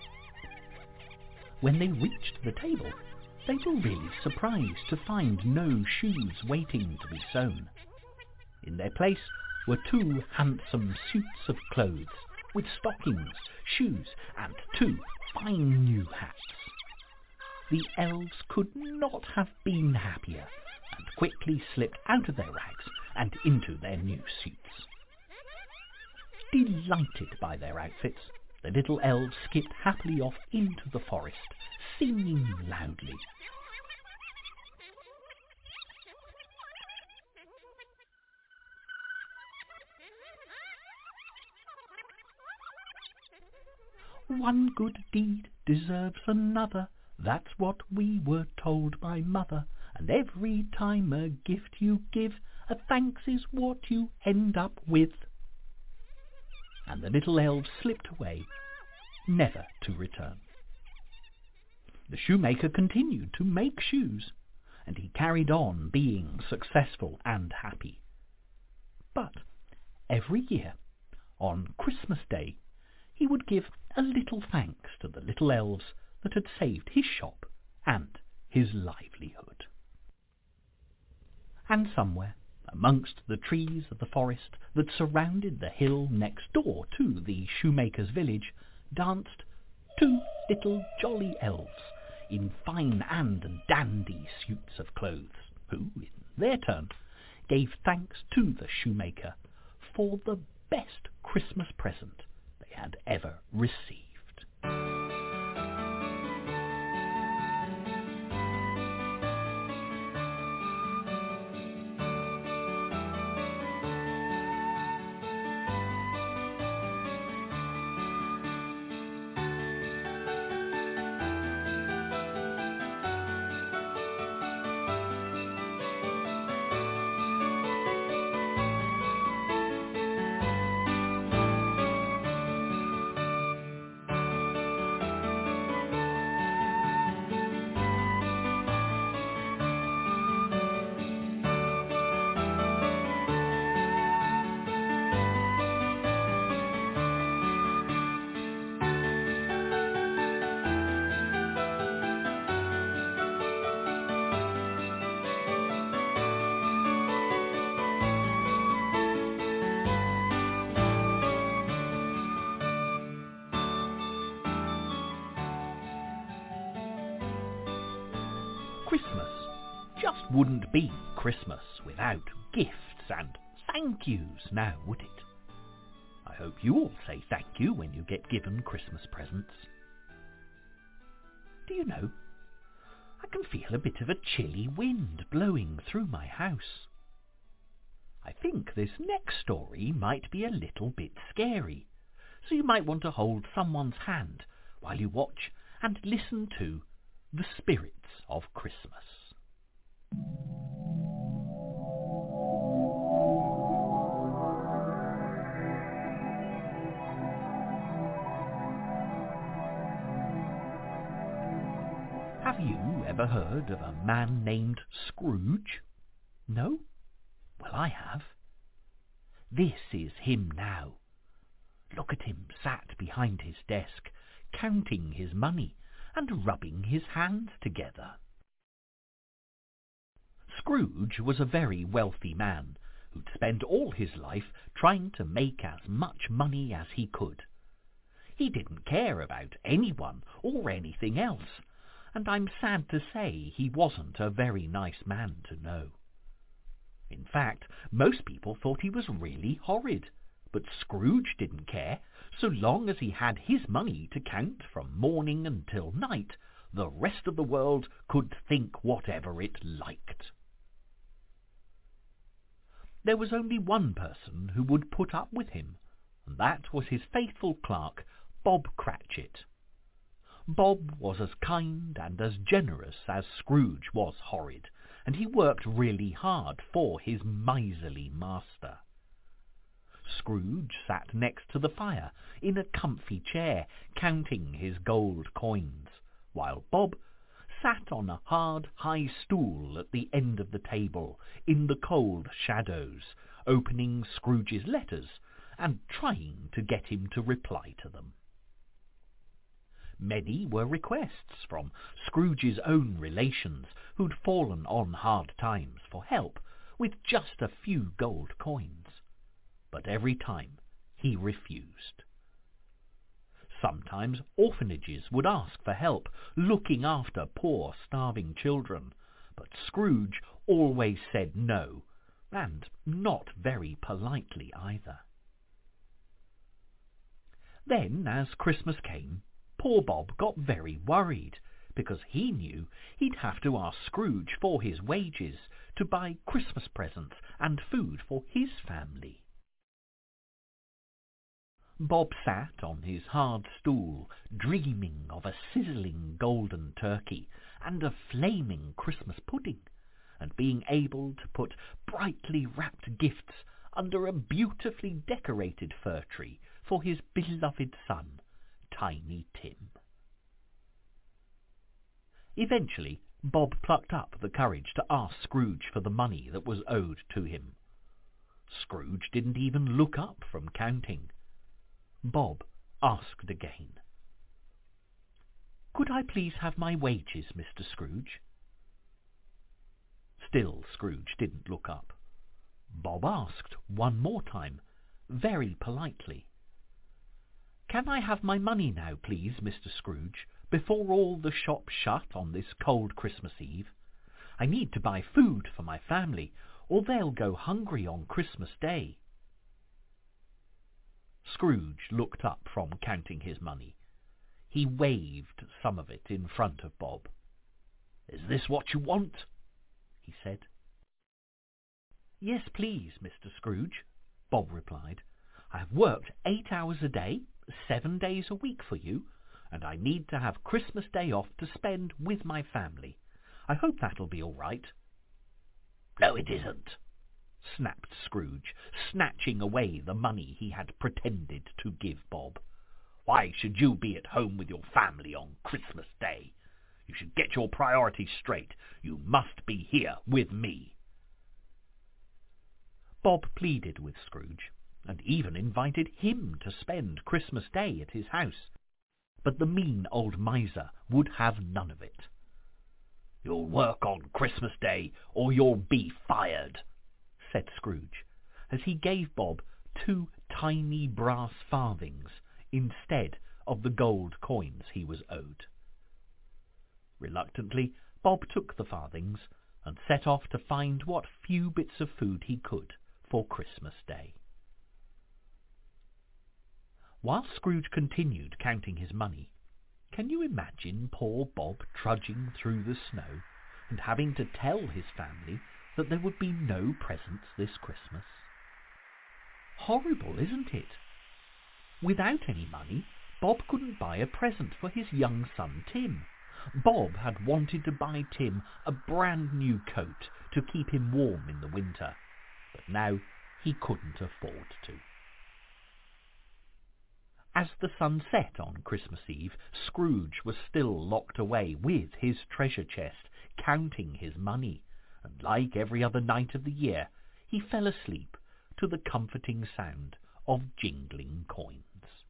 When they reached the table, they were really surprised to find no shoes waiting to be sewn. In their place were two handsome suits of clothes, with stockings, shoes, and two fine new hats. The elves could not have been happier, and quickly slipped out of their rags and into their new suits. Delighted by their outfits, the little elves skipped happily off into the forest, singing loudly. One good deed deserves another, that's what we were told by Mother, and every time a gift you give, a thanks is what you end up with. And the little elves slipped away, never to return. The shoemaker continued to make shoes, and he carried on being successful and happy. But every year, on Christmas Day, he would give a little thanks to the little elves that had saved his shop and his livelihood. And somewhere, amongst the trees of the forest that surrounded the hill next door to the shoemaker's village, danced two little jolly elves in fine and dandy suits of clothes, who, in their turn, gave thanks to the shoemaker for the best Christmas present they had ever received. Christmas just wouldn't be Christmas without gifts and thank yous now, would it? I hope you all say thank you when you get given Christmas presents. Do you know, I can feel a bit of a chilly wind blowing through my house. I think this next story might be a little bit scary, so you might want to hold someone's hand while you watch and listen to The Spirits of Christmas. Have you ever heard of a man named Scrooge? No? Well, I have. This is him now. Look at him sat behind his desk, counting his money and rubbing his hands together. Scrooge was a very wealthy man who'd spent all his life trying to make as much money as he could. He didn't care about anyone or anything else, and I'm sad to say he wasn't a very nice man to know. In fact, most people thought he was really horrid, but Scrooge didn't care. So long as he had his money to count from morning until night, the rest of the world could think whatever it liked. There was only one person who would put up with him, and that was his faithful clerk, Bob Cratchit. Bob was as kind and as generous as Scrooge was horrid, and he worked really hard for his miserly master. Scrooge sat next to the fire in a comfy chair, counting his gold coins, while Bob sat on a hard, high stool at the end of the table in the cold shadows, opening Scrooge's letters and trying to get him to reply to them. Many were requests from Scrooge's own relations who'd fallen on hard times for help with just a few gold coins, but every time he refused. Sometimes orphanages would ask for help looking after poor starving children, but Scrooge always said no, and not very politely either. Then, as Christmas came, poor Bob got very worried, because he knew he'd have to ask Scrooge for his wages to buy Christmas presents and food for his family. Bob sat on his hard stool, dreaming of a sizzling golden turkey and a flaming Christmas pudding, and being able to put brightly wrapped gifts under a beautifully decorated fir tree for his beloved son, Tiny Tim. Eventually, Bob plucked up the courage to ask Scrooge for the money that was owed to him. Scrooge didn't even look up from counting. Bob asked again. "Could I please have my wages, Mister Scrooge?" Still Scrooge didn't look up. Bob asked one more time, very politely. "Can I have my money now, please, Mister Scrooge, before all the shops shut on this cold Christmas Eve? I need to buy food for my family, or they'll go hungry on Christmas Day." Scrooge looked up from counting his money. He waved some of it in front of Bob. "Is this what you want?" he said. "Yes, please, Mister Scrooge," Bob replied. "I have worked eight hours a day, seven days a week for you, and I need to have Christmas Day off to spend with my family. I hope that'll be all right." "No, it isn't," snapped Scrooge, snatching away the money he had pretended to give Bob. "Why should you be at home with your family on Christmas Day? You should get your priorities straight. You must be here with me." Bob pleaded with Scrooge, and even invited him to spend Christmas Day at his house, but the mean old miser would have none of it. "You'll work on Christmas Day, or you'll be fired," said Scrooge, as he gave Bob two tiny brass farthings instead of the gold coins he was owed. Reluctantly, Bob took the farthings and set off to find what few bits of food he could for Christmas Day. While Scrooge continued counting his money, can you imagine poor Bob trudging through the snow and having to tell his family that there would be no presents this Christmas? Horrible, isn't it? Without any money, Bob couldn't buy a present for his young son Tim. Bob had wanted to buy Tim a brand new coat to keep him warm in the winter, but now he couldn't afford to. As the sun set on Christmas Eve, Scrooge was still locked away with his treasure chest, counting his money, and like every other night of the year, he fell asleep to the comforting sound of jingling coins.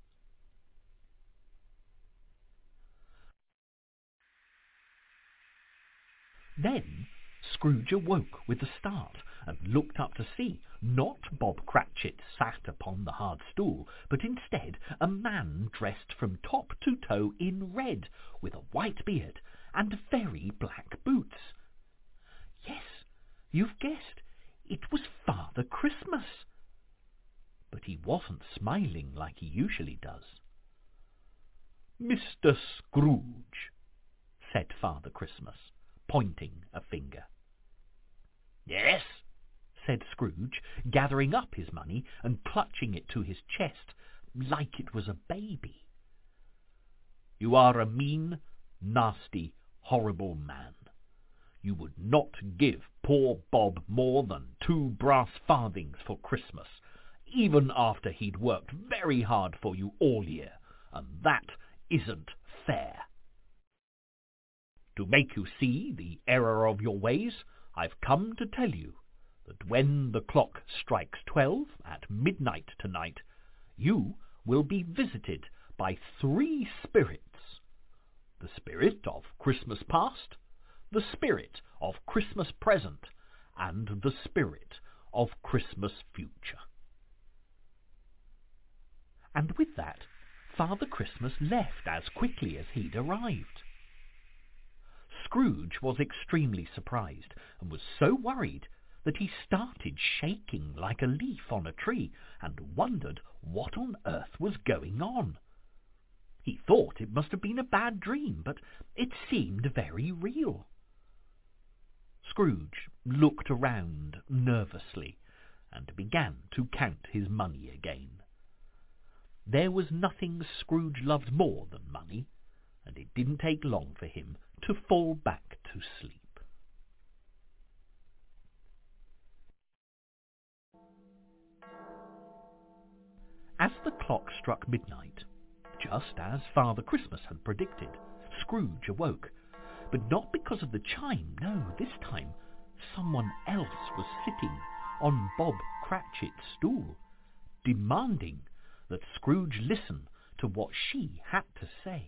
Then Scrooge awoke with a start and looked up to see not Bob Cratchit sat upon the hard stool, but instead a man dressed from top to toe in red, with a white beard and very black boots. Yes, you've guessed, it was Father Christmas. But he wasn't smiling like he usually does. "Mister Scrooge," said Father Christmas, pointing a finger. "Yes," said Scrooge, gathering up his money and clutching it to his chest like it was a baby. "You are a mean, nasty, horrible man. You would not give poor Bob more than two brass farthings for Christmas, even after he'd worked very hard for you all year, and that isn't fair. To make you see the error of your ways, I've come to tell you that when the clock strikes twelve at midnight tonight, you will be visited by three spirits: the spirit of Christmas past, the spirit of Christmas present, and the spirit of Christmas future." And with that, Father Christmas left as quickly as he'd arrived. Scrooge was extremely surprised and was so worried that he started shaking like a leaf on a tree and wondered what on earth was going on. He thought it must have been a bad dream, but it seemed very real. Scrooge looked around nervously and began to count his money again. There was nothing Scrooge loved more than money, and it didn't take long for him to fall back to sleep. As the clock struck midnight, just as Father Christmas had predicted, Scrooge awoke, but not because of the chime. No, this time someone else was sitting on Bob Cratchit's stool, demanding that Scrooge listen to what she had to say.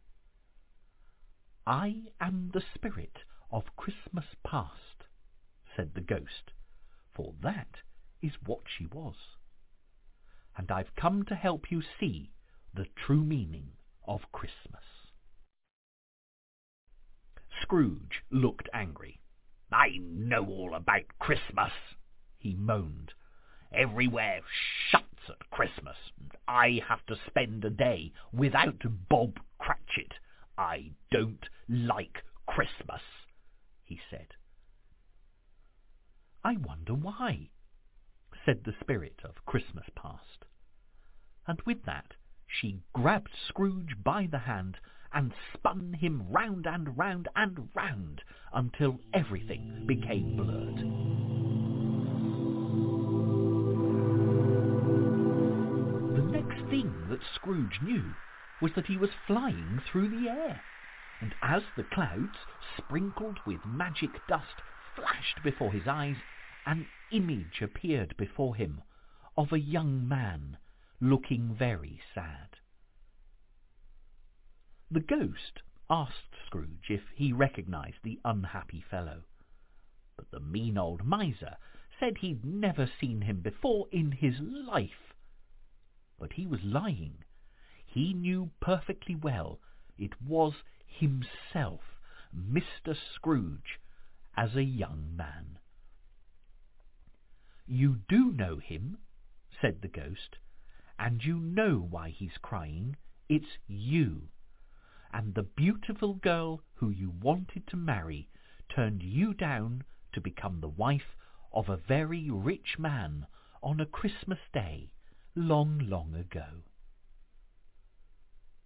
"I am the spirit of Christmas past," said the ghost, for that is what she was. "And I've come to help you see the true meaning of Christmas." Scrooge looked angry. "I know all about Christmas," he moaned. "Everywhere shuts at Christmas. I have to spend a day without Bob Cratchit. I don't like Christmas," he said. "I wonder why," said the spirit of Christmas past. And with that, she grabbed Scrooge by the hand and spun him round and round and round until everything became blurred. The next thing that Scrooge knew was that he was flying through the air, and as the clouds, sprinkled with magic dust, flashed before his eyes, an image appeared before him of a young man looking very sad. The ghost asked Scrooge if he recognized the unhappy fellow, but the mean old miser said he'd never seen him before in his life. But he was lying. He knew perfectly well it was himself, Mister Scrooge, as a young man. "You do know him," said the ghost, "and you know why he's crying. It's you. And the beautiful girl who you wanted to marry turned you down to become the wife of a very rich man on a Christmas day long, long ago."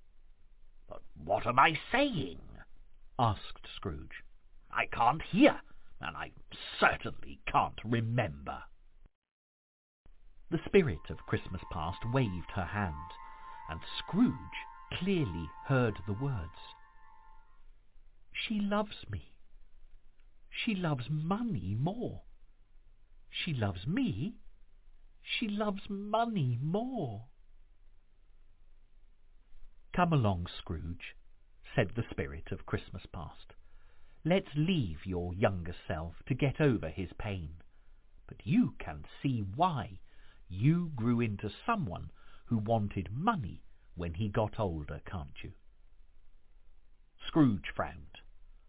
"What am I saying?" asked Scrooge. "I can't hear, and I certainly can't remember." The spirit of Christmas past waved her hand, and Scrooge clearly heard the words. "She loves me. She loves money more. She loves me. She loves money more." "Come along, Scrooge," said the spirit of Christmas past. "Let's leave your younger self to get over his pain. But you can see why you grew into someone who wanted money when he got older, can't you?" Scrooge frowned.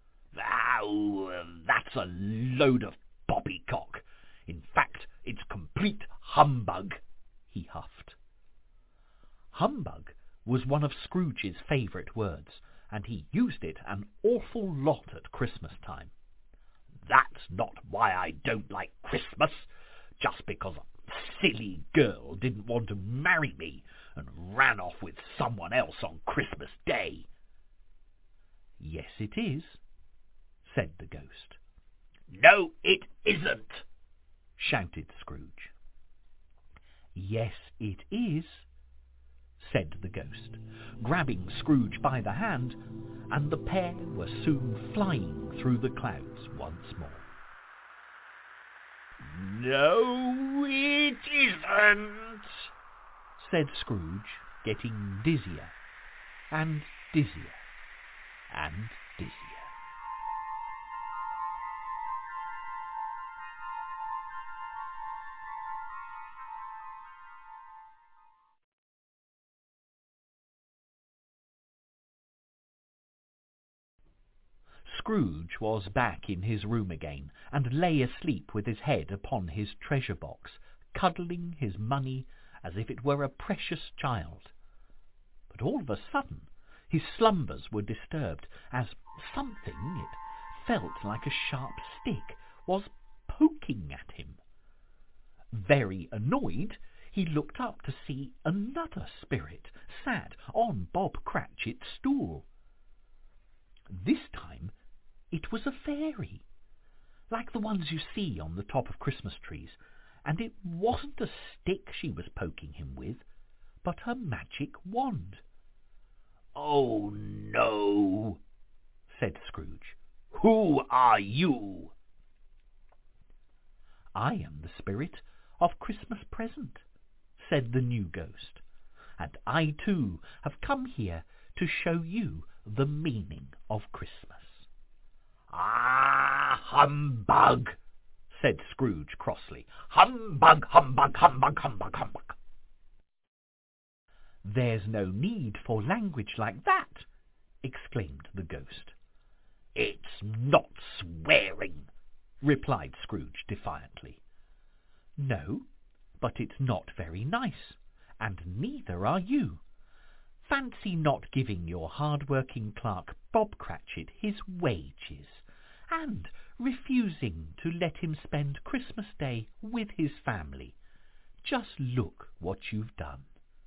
"Oh, that's a load of poppycock. In fact, it's complete humbug," he huffed. Humbug was one of Scrooge's favourite words, and he used it an awful lot at Christmas time. "That's not why I don't like Christmas, just because a silly girl didn't want to marry me and ran off with someone else on Christmas Day." "Yes, it is," said the ghost. "No, it isn't," shouted Scrooge. "Yes, it is," said the ghost, grabbing Scrooge by the hand, and the pair were soon flying through the clouds once more. "No, it isn't," said Scrooge, getting dizzier and dizzier and dizzier. Scrooge was back in his room again, and lay asleep with his head upon his treasure box, cuddling his money as if it were a precious child. But all of a sudden his slumbers were disturbed, as something, it felt like a sharp stick, was poking at him. Very annoyed, he looked up to see another spirit sat on Bob Cratchit's stool. This time it was a fairy, like the ones you see on the top of Christmas trees, and it wasn't a stick she was poking him with, but her magic wand. "Oh, no," said Scrooge. "Who are you?" "I am the spirit of Christmas Present," said the new ghost, "and I too have come here to show you the meaning of Christmas." "Ah, humbug," said Scrooge crossly. "Humbug, humbug, humbug, humbug, humbug." "There's no need for language like that," exclaimed the ghost. "It's not swearing," replied Scrooge defiantly. "No, but it's not very nice, and neither are you. Fancy not giving your hard-working clerk Bob Cratchit his wages, and refusing to let him spend Christmas Day with his family. Just look what you've done."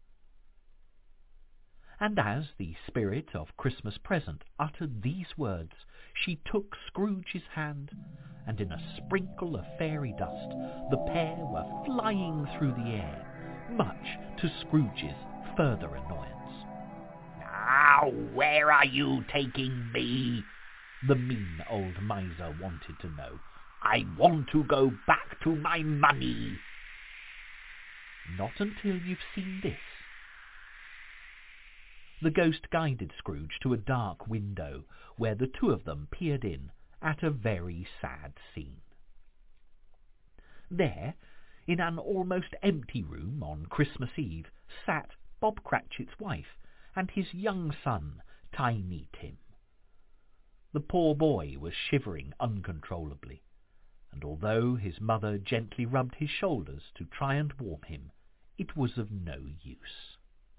And as the spirit of Christmas Present uttered these words, she took Scrooge's hand, and in a sprinkle of fairy dust the pair were flying through the air, much to Scrooge's further annoyance. "Now, where are you taking me?" the mean old miser wanted to know. "I want to go back to my money." "Not until you've seen this." The ghost guided Scrooge to a dark window, where the two of them peered in at a very sad scene. There, in an almost empty room on Christmas Eve, sat Bob Cratchit's wife and his young son, Tiny Tim. The poor boy was shivering uncontrollably, and although his mother gently rubbed his shoulders to try and warm him, it was of no use.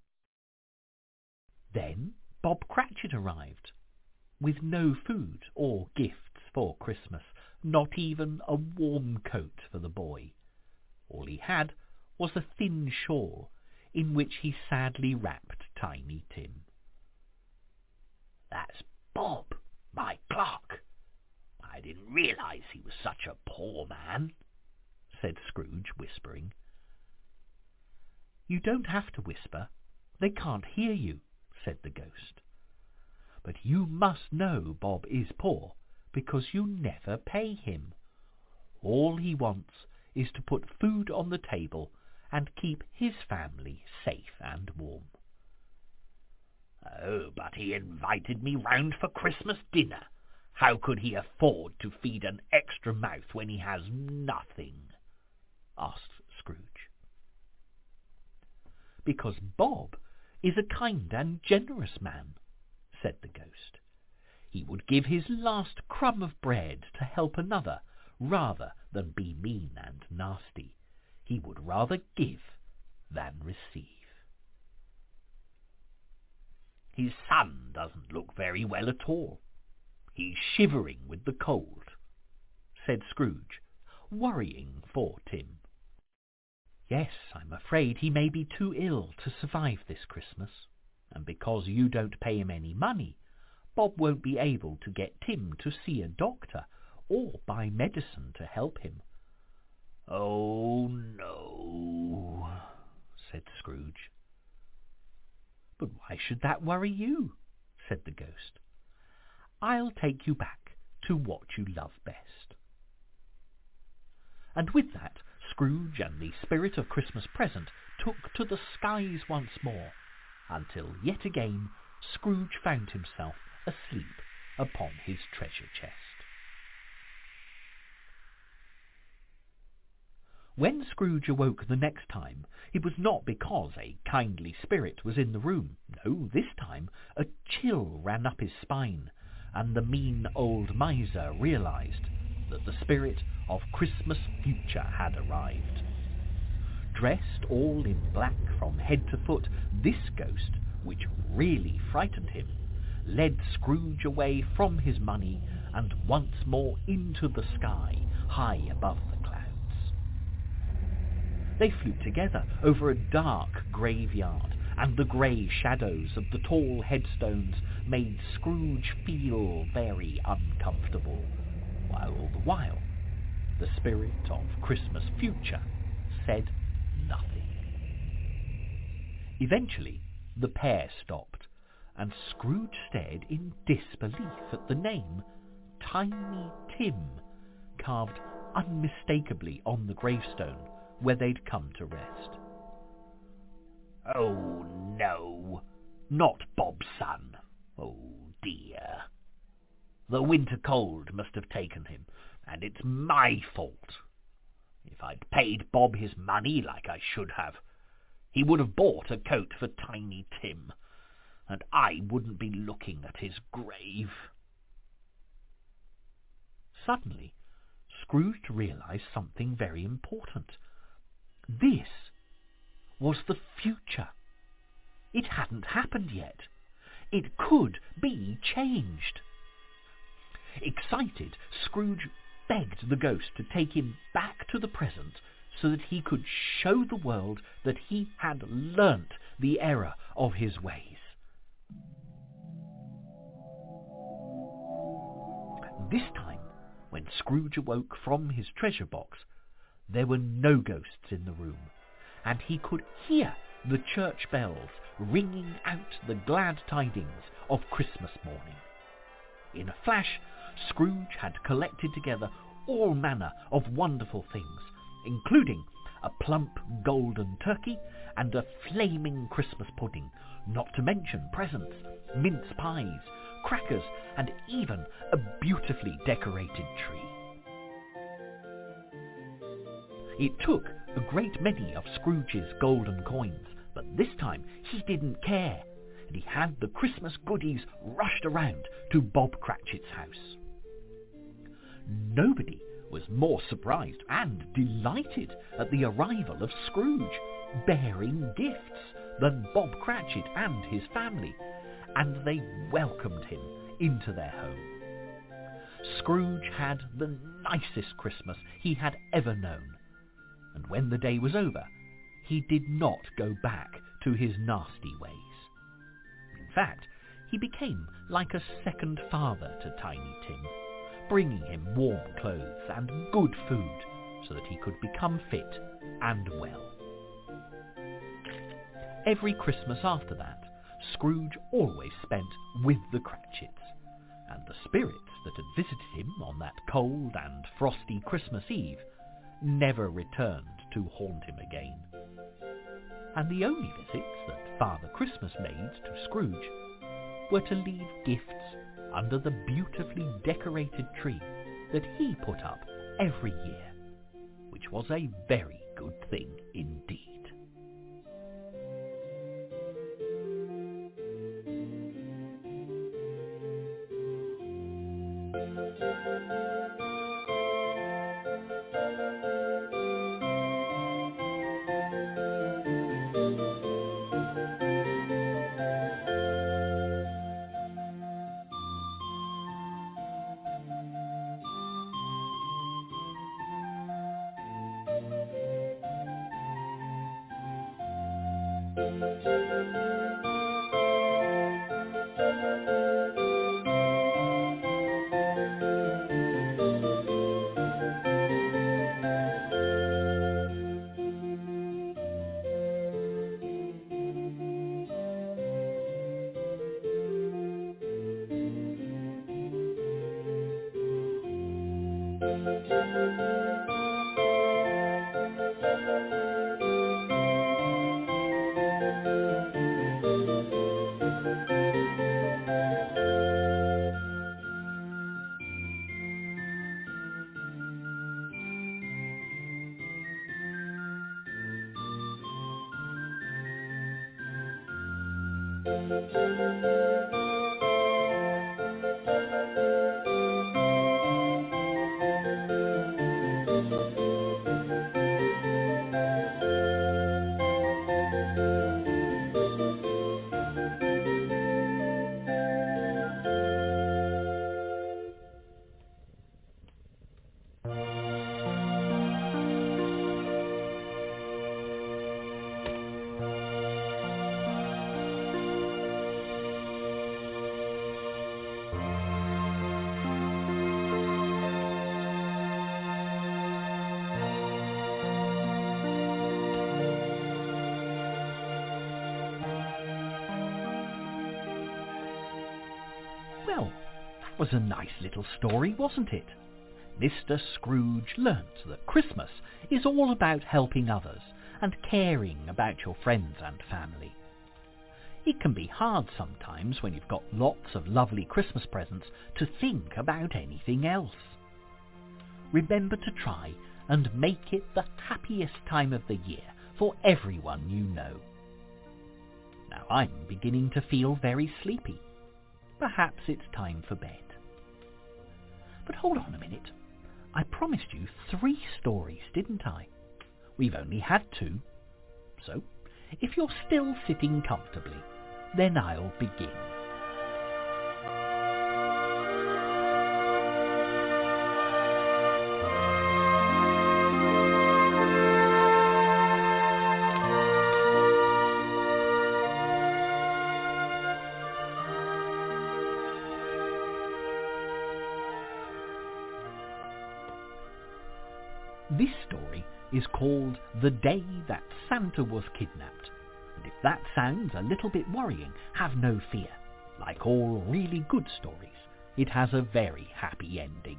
Then Bob Cratchit arrived, with no food or gifts for Christmas, not even a warm coat for the boy. All he had was a thin shawl, in which he sadly wrapped Tiny Tim. "That's Bob, my clerk. I didn't realise he was such a poor man," said Scrooge, whispering. "You don't have to whisper. They can't hear you," said the ghost. "But you must know Bob is poor, because you never pay him. All he wants is to put food on the table and keep his family safe and warm." "Oh, but he invited me round for Christmas dinner. How could he afford to feed an extra mouth when he has nothing?" asked Scrooge. "Because Bob is a kind and generous man," said the ghost. "He would give his last crumb of bread to help another, rather than be mean and nasty. He would rather give than receive." "His son doesn't look very well at all. He's shivering with the cold," said Scrooge, worrying for Tim. "Yes, I'm afraid he may be too ill to survive this Christmas, and because you don't pay him any money, Bob won't be able to get Tim to see a doctor or buy medicine to help him." "Oh, no," said Scrooge. "But why should that worry you?" said the ghost. "I'll take you back to what you love best." And with that, Scrooge and the spirit of Christmas present took to the skies once more, until yet again Scrooge found himself asleep upon his treasure chest. When Scrooge awoke the next time, it was not because a kindly spirit was in the room. No, this time a chill ran up his spine, and the mean old miser realized that the spirit of Christmas future had arrived. Dressed all in black from head to foot, this ghost, which really frightened him, led Scrooge away from his money and once more into the sky, high above the clouds. They flew together over a dark graveyard, and the grey shadows of the tall headstones made Scrooge feel very uncomfortable, while all the while the spirit of Christmas future said nothing. Eventually the pair stopped, and Scrooge stared in disbelief at the name Tiny Tim carved unmistakably on the gravestone where they'd come to rest. "Oh, no, not Bob's son. Oh, dear. The winter cold must have taken him, and it's my fault. If I'd paid Bob his money like I should have, he would have bought a coat for Tiny Tim, and I wouldn't be looking at his grave." Suddenly, Scrooge realized something very important. This was the future. It hadn't happened yet. It could be changed. Excited, Scrooge begged the ghost to take him back to the present so that he could show the world that he had learnt the error of his ways. This time, when Scrooge awoke from his treasure box, there were no ghosts in the room, and he could hear the church bells ringing out the glad tidings of Christmas morning. In a flash, Scrooge had collected together all manner of wonderful things, including a plump golden turkey and a flaming Christmas pudding, not to mention presents, mince pies, crackers, and even a beautifully decorated tree. It took a great many of Scrooge's golden coins, but this time he didn't care, and he had the Christmas goodies rushed around to Bob Cratchit's house. Nobody was more surprised and delighted at the arrival of Scrooge, bearing gifts, than Bob Cratchit and his family, and they welcomed him into their home. Scrooge had the nicest Christmas he had ever known, and when the day was over, he did not go back to his nasty ways. In fact, he became like a second father to Tiny Tim, bringing him warm clothes and good food so that he could become fit and well. Every Christmas after that, Scrooge always spent with the Cratchits, and the spirits that had visited him on that cold and frosty Christmas Eve never returned to haunt him again. And the only visits that Father Christmas made to Scrooge were to leave gifts under the beautifully decorated tree that he put up every year, which was a very good thing indeed. Well, that was a nice little story, wasn't it? Mister Scrooge learnt that Christmas is all about helping others and caring about your friends and family. It can be hard sometimes when you've got lots of lovely Christmas presents to think about anything else. Remember to try and make it the happiest time of the year for everyone you know. Now I'm beginning to feel very sleepy. Perhaps it's time for bed. But hold on a minute. I promised you three stories, didn't I? We've only had two. So, if you're still sitting comfortably, then I'll begin. This story is called The Day That Santa Was Kidnapped, and if that sounds a little bit worrying, have no fear. Like all really good stories, it has a very happy ending.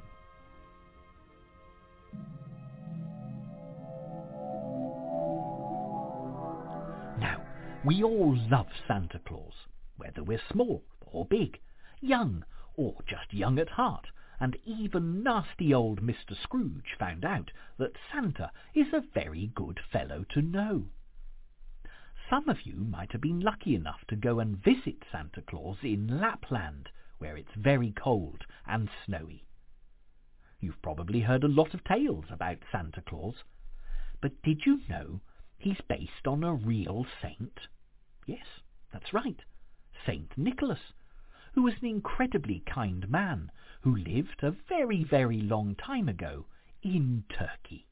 Now, we all love Santa Claus, whether we're small or big, young or just young at heart. And even nasty old Mister Scrooge found out that Santa is a very good fellow to know. Some of you might have been lucky enough to go and visit Santa Claus in Lapland, where it's very cold and snowy. You've probably heard a lot of tales about Santa Claus, but did you know he's based on a real saint? Yes, that's right, Saint Nicholas, who was an incredibly kind man who lived a very, very long time ago in Turkey.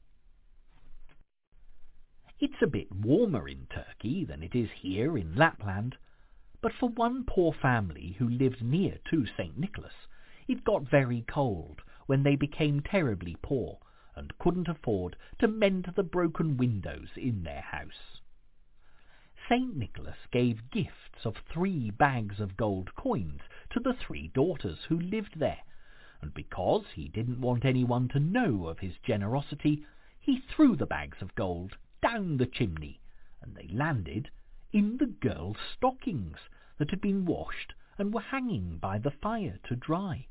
It's a bit warmer in Turkey than it is here in Lapland, But for one poor family who lived near to Saint Nicholas, it got very cold when they became terribly poor and couldn't afford to mend the broken windows in their house. Saint Nicholas gave gifts of three bags of gold coins to the three daughters who lived there, and because he didn't want anyone to know of his generosity, he threw the bags of gold down the chimney, and they landed in the girls' stockings that had been washed and were hanging by the fire to dry.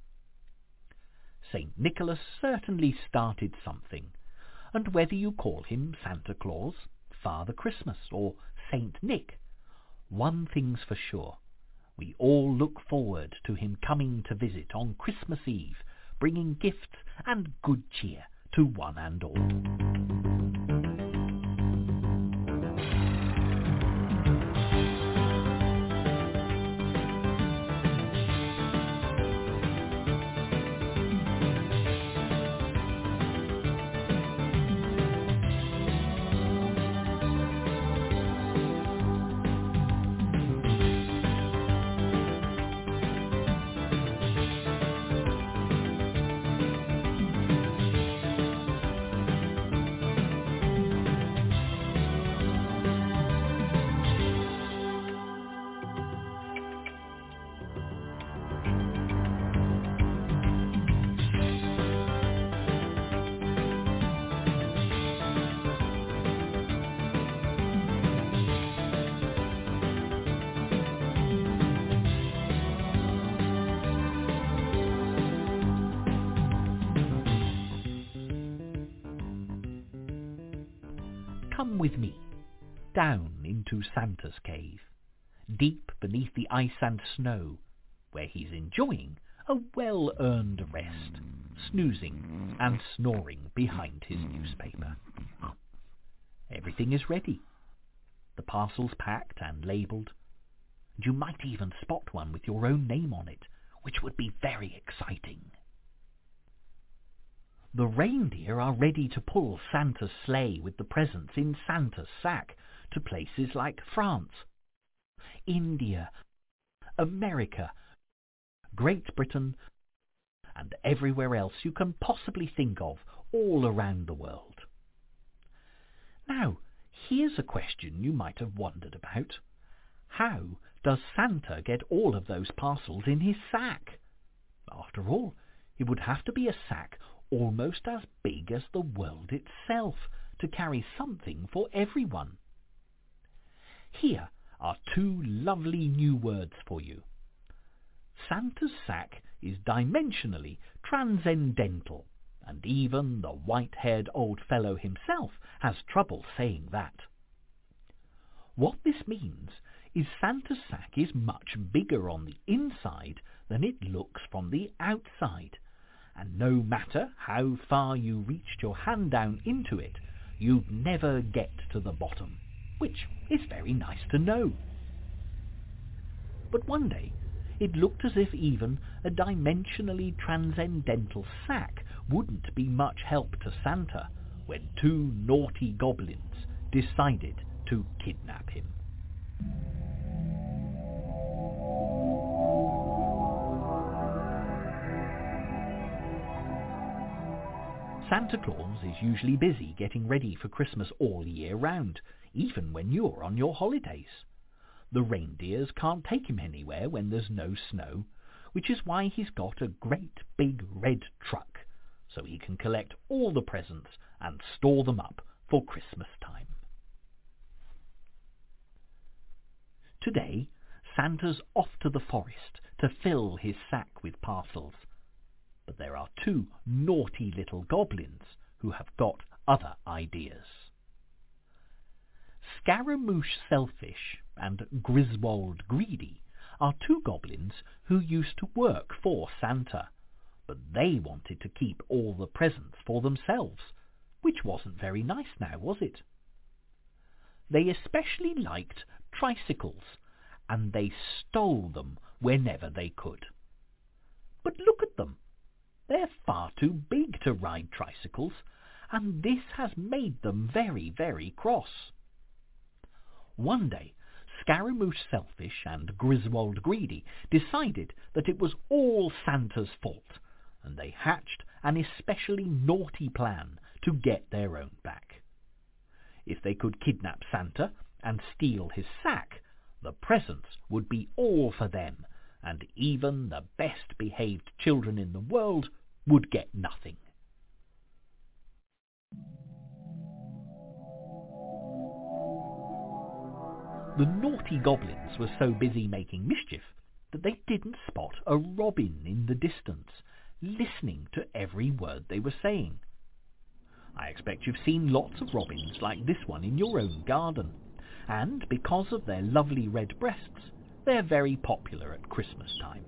Saint Nicholas certainly started something, and whether you call him Santa Claus, Father Christmas, or Saint Nick, one thing's for sure: we all look forward to him coming to visit on Christmas Eve, bringing gifts and good cheer to one and all. Come with me down into Santa's cave, deep beneath the ice and snow, where he's enjoying a well-earned rest, snoozing and snoring behind his newspaper. Everything is ready. The parcels packed and labelled, and you might even spot one with your own name on it, which would be very exciting. The reindeer are ready to pull Santa's sleigh with the presents in Santa's sack to places like France, India, America, Great Britain, and everywhere else you can possibly think of all around the world. Now, here's a question you might have wondered about. How does Santa get all of those parcels in his sack? After all, it would have to be a sack almost as big as the world itself to carry something for everyone. Here are two lovely new words for you. Santa's sack is dimensionally transcendental, and even the white-haired old fellow himself has trouble saying that. What this means is Santa's sack is much bigger on the inside than it looks from the outside, and no matter how far you reached your hand down into it, you'd never get to the bottom, which is very nice to know. But one day, it looked as if even a dimensionally transcendental sack wouldn't be much help to Santa when two naughty goblins decided to kidnap him. Santa Claus is usually busy getting ready for Christmas all year round, even when you're on your holidays. The reindeers can't take him anywhere when there's no snow, which is why he's got a great big red truck, so he can collect all the presents and store them up for Christmas time. Today, Santa's off to the forest to fill his sack with parcels. But there are two naughty little goblins who have got other ideas. Scaramouche Selfish and Griswold Greedy are two goblins who used to work for Santa, but they wanted to keep all the presents for themselves, which wasn't very nice now, was it? They especially liked tricycles, and they stole them whenever they could. But look at them. They're far too big to ride tricycles, and this has made them very, very cross. One day, Scaramouche Selfish and Griswold Greedy decided that it was all Santa's fault, and they hatched an especially naughty plan to get their own back. If they could kidnap Santa and steal his sack, the presents would be all for them, and even the best-behaved children in the world would get nothing. The naughty goblins were so busy making mischief that they didn't spot a robin in the distance, listening to every word they were saying. I expect you've seen lots of robins like this one in your own garden, and because of their lovely red breasts, they're very popular at Christmas time.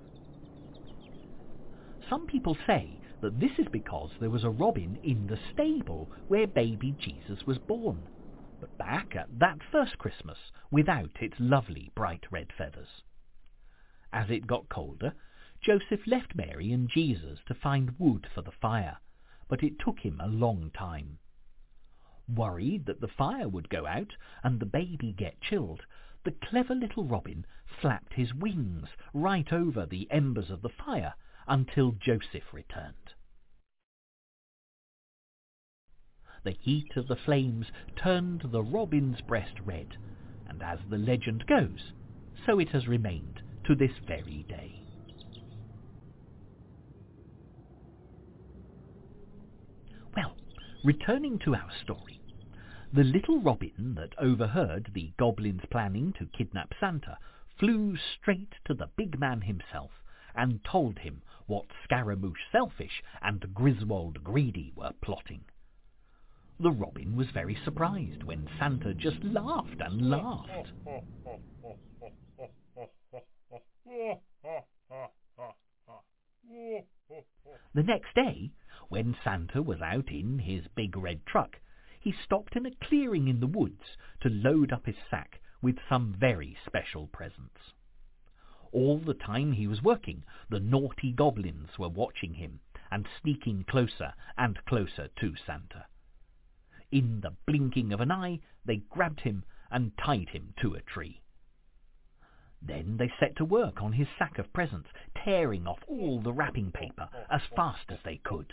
Some people say that this is because there was a robin in the stable where baby Jesus was born, but back at that first Christmas without its lovely bright red feathers. As it got colder, Joseph left Mary and Jesus to find wood for the fire, but it took him a long time. Worried that the fire would go out and the baby get chilled, the clever little robin flapped his wings right over the embers of the fire until Joseph returned. The heat of the flames turned the robin's breast red, and as the legend goes, so it has remained to this very day. Well, returning to our story, the little robin that overheard the goblins planning to kidnap Santa flew straight to the big man himself and told him what Scaramouche Selfish and Griswold Greedy were plotting. The robin was very surprised when Santa just laughed and laughed. The next day, when Santa was out in his big red truck, he stopped in a clearing in the woods to load up his sack with some very special presents. All the time he was working, the naughty goblins were watching him and sneaking closer and closer to Santa. In the blinking of an eye, they grabbed him and tied him to a tree. Then they set to work on his sack of presents, tearing off all the wrapping paper as fast as they could.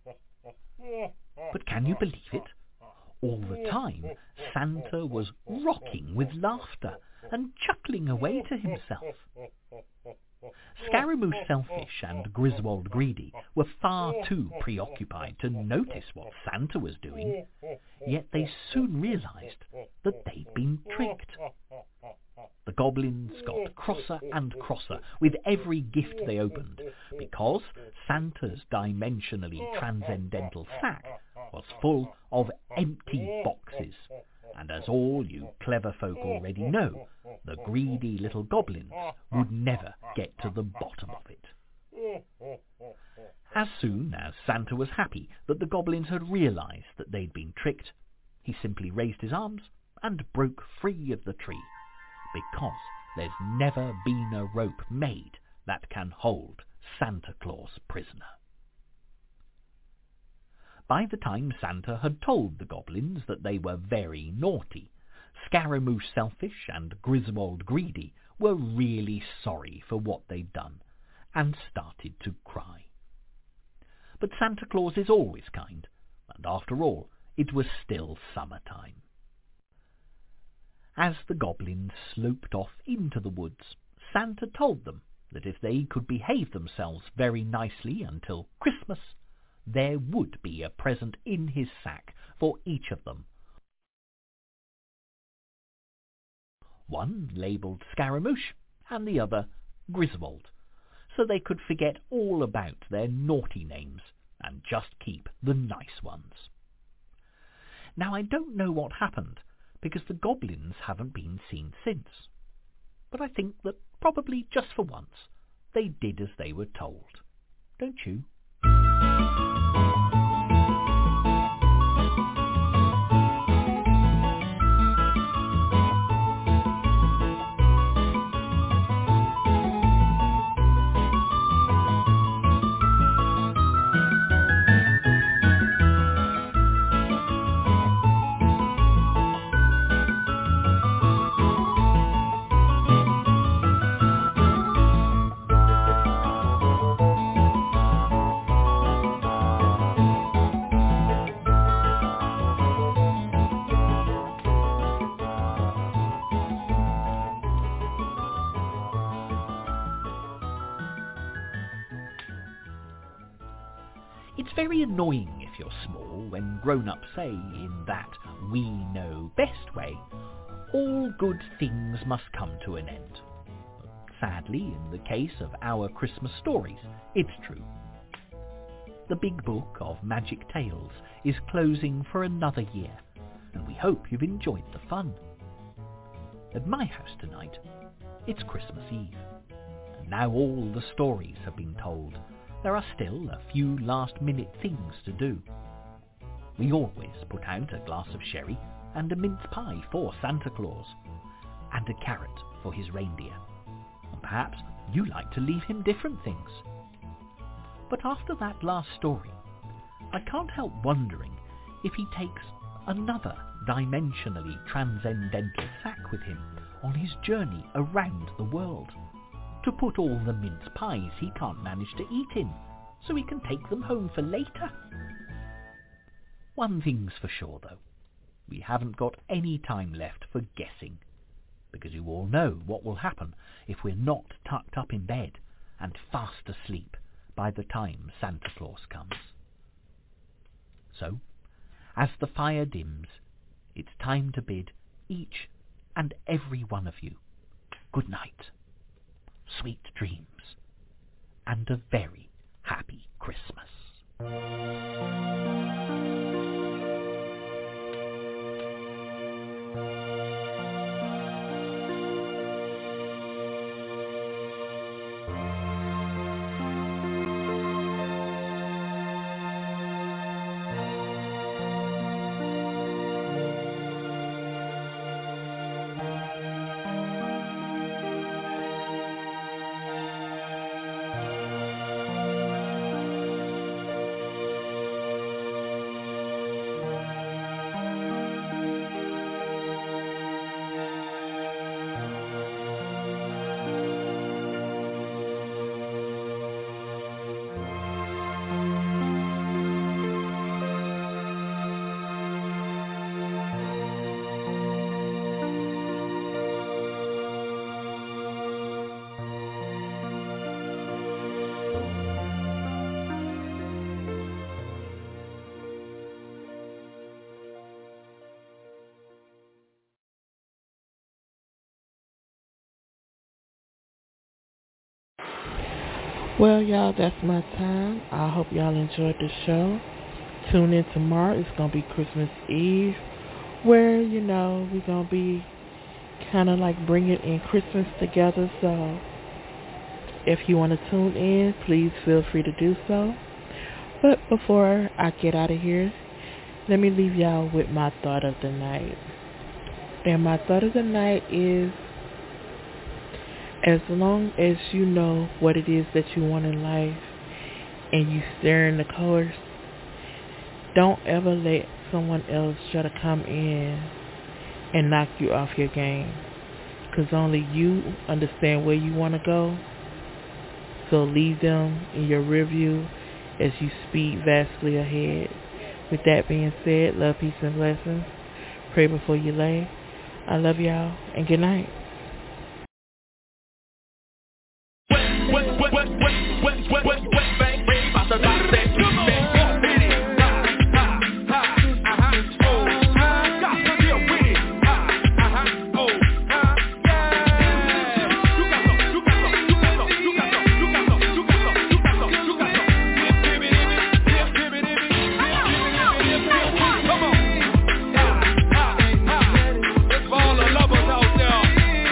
But can you believe it? All the time, Santa was rocking with laughter and chuckling away to himself. Scaramouche Selfish and Griswold Greedy were far too preoccupied to notice what Santa was doing, yet they soon realized that they'd been tricked. The goblins got crosser and crosser with every gift they opened, because Santa's dimensionally transcendental sack was full of empty boxes, and as all you clever folk already know, the greedy little goblins would never get to the bottom of it. As soon as Santa was happy that the goblins had realized that they'd been tricked, he simply raised his arms and broke free of the tree, because there's never been a rope made that can hold Santa Claus prisoner. By the time Santa had told the goblins that they were very naughty, Scaramouche Selfish and Griswold Greedy were really sorry for what they'd done and started to cry. But Santa Claus is always kind, and after all, it was still summertime. As the goblins sloped off into the woods, Santa told them that if they could behave themselves very nicely until Christmas, there would be a present in his sack for each of them. One labelled Scaramouche and the other Griswold, so they could forget all about their naughty names and just keep the nice ones. Now I don't know what happened, because the goblins haven't been seen since, but I think that probably just for once they did as they were told. Don't you? very annoying if you're small when grown-ups say in that we know best way, all good things must come to an end. Sadly, in the case of our Christmas stories, it's true. The big book of Magic Tales is closing for another year, and we hope you've enjoyed the fun. At my house tonight, it's Christmas Eve, and now all the stories have been told, there are still a few last-minute things to do. We always put out a glass of sherry and a mince pie for Santa Claus, and a carrot for his reindeer. And perhaps you like to leave him different things. But after that last story, I can't help wondering if he takes another dimensionally transcendental sack with him on his journey around the world, to put all the mince pies he can't manage to eat in, so he can take them home for later. One thing's for sure though, we haven't got any time left for guessing, because you all know what will happen if we're not tucked up in bed and fast asleep by the time Santa Claus comes. So, as the fire dims, it's time to bid each and every one of you good night, sweet dreams, and a very happy Christmas. Well, y'all, that's my time. I hope y'all enjoyed the show. Tune in tomorrow. It's going to be Christmas Eve, where, you know, we're going to be kind of like bringing in Christmas together. So if you want to tune in, please feel free to do so. But before I get out of here, let me leave y'all with my thought of the night. And my thought of the night is, as long as you know what it is that you want in life and you steering the course, don't ever let someone else try to come in and knock you off your game, because only you understand where you want to go. So leave them in your rear view as you speed vastly ahead. With that being said, love, peace, and blessings. Pray before you lay. I love y'all, and good night. What, what, what, what, what, what, what, what, bang, bang, about the life that you bang. All the lovers out there.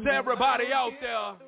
to everybody out there.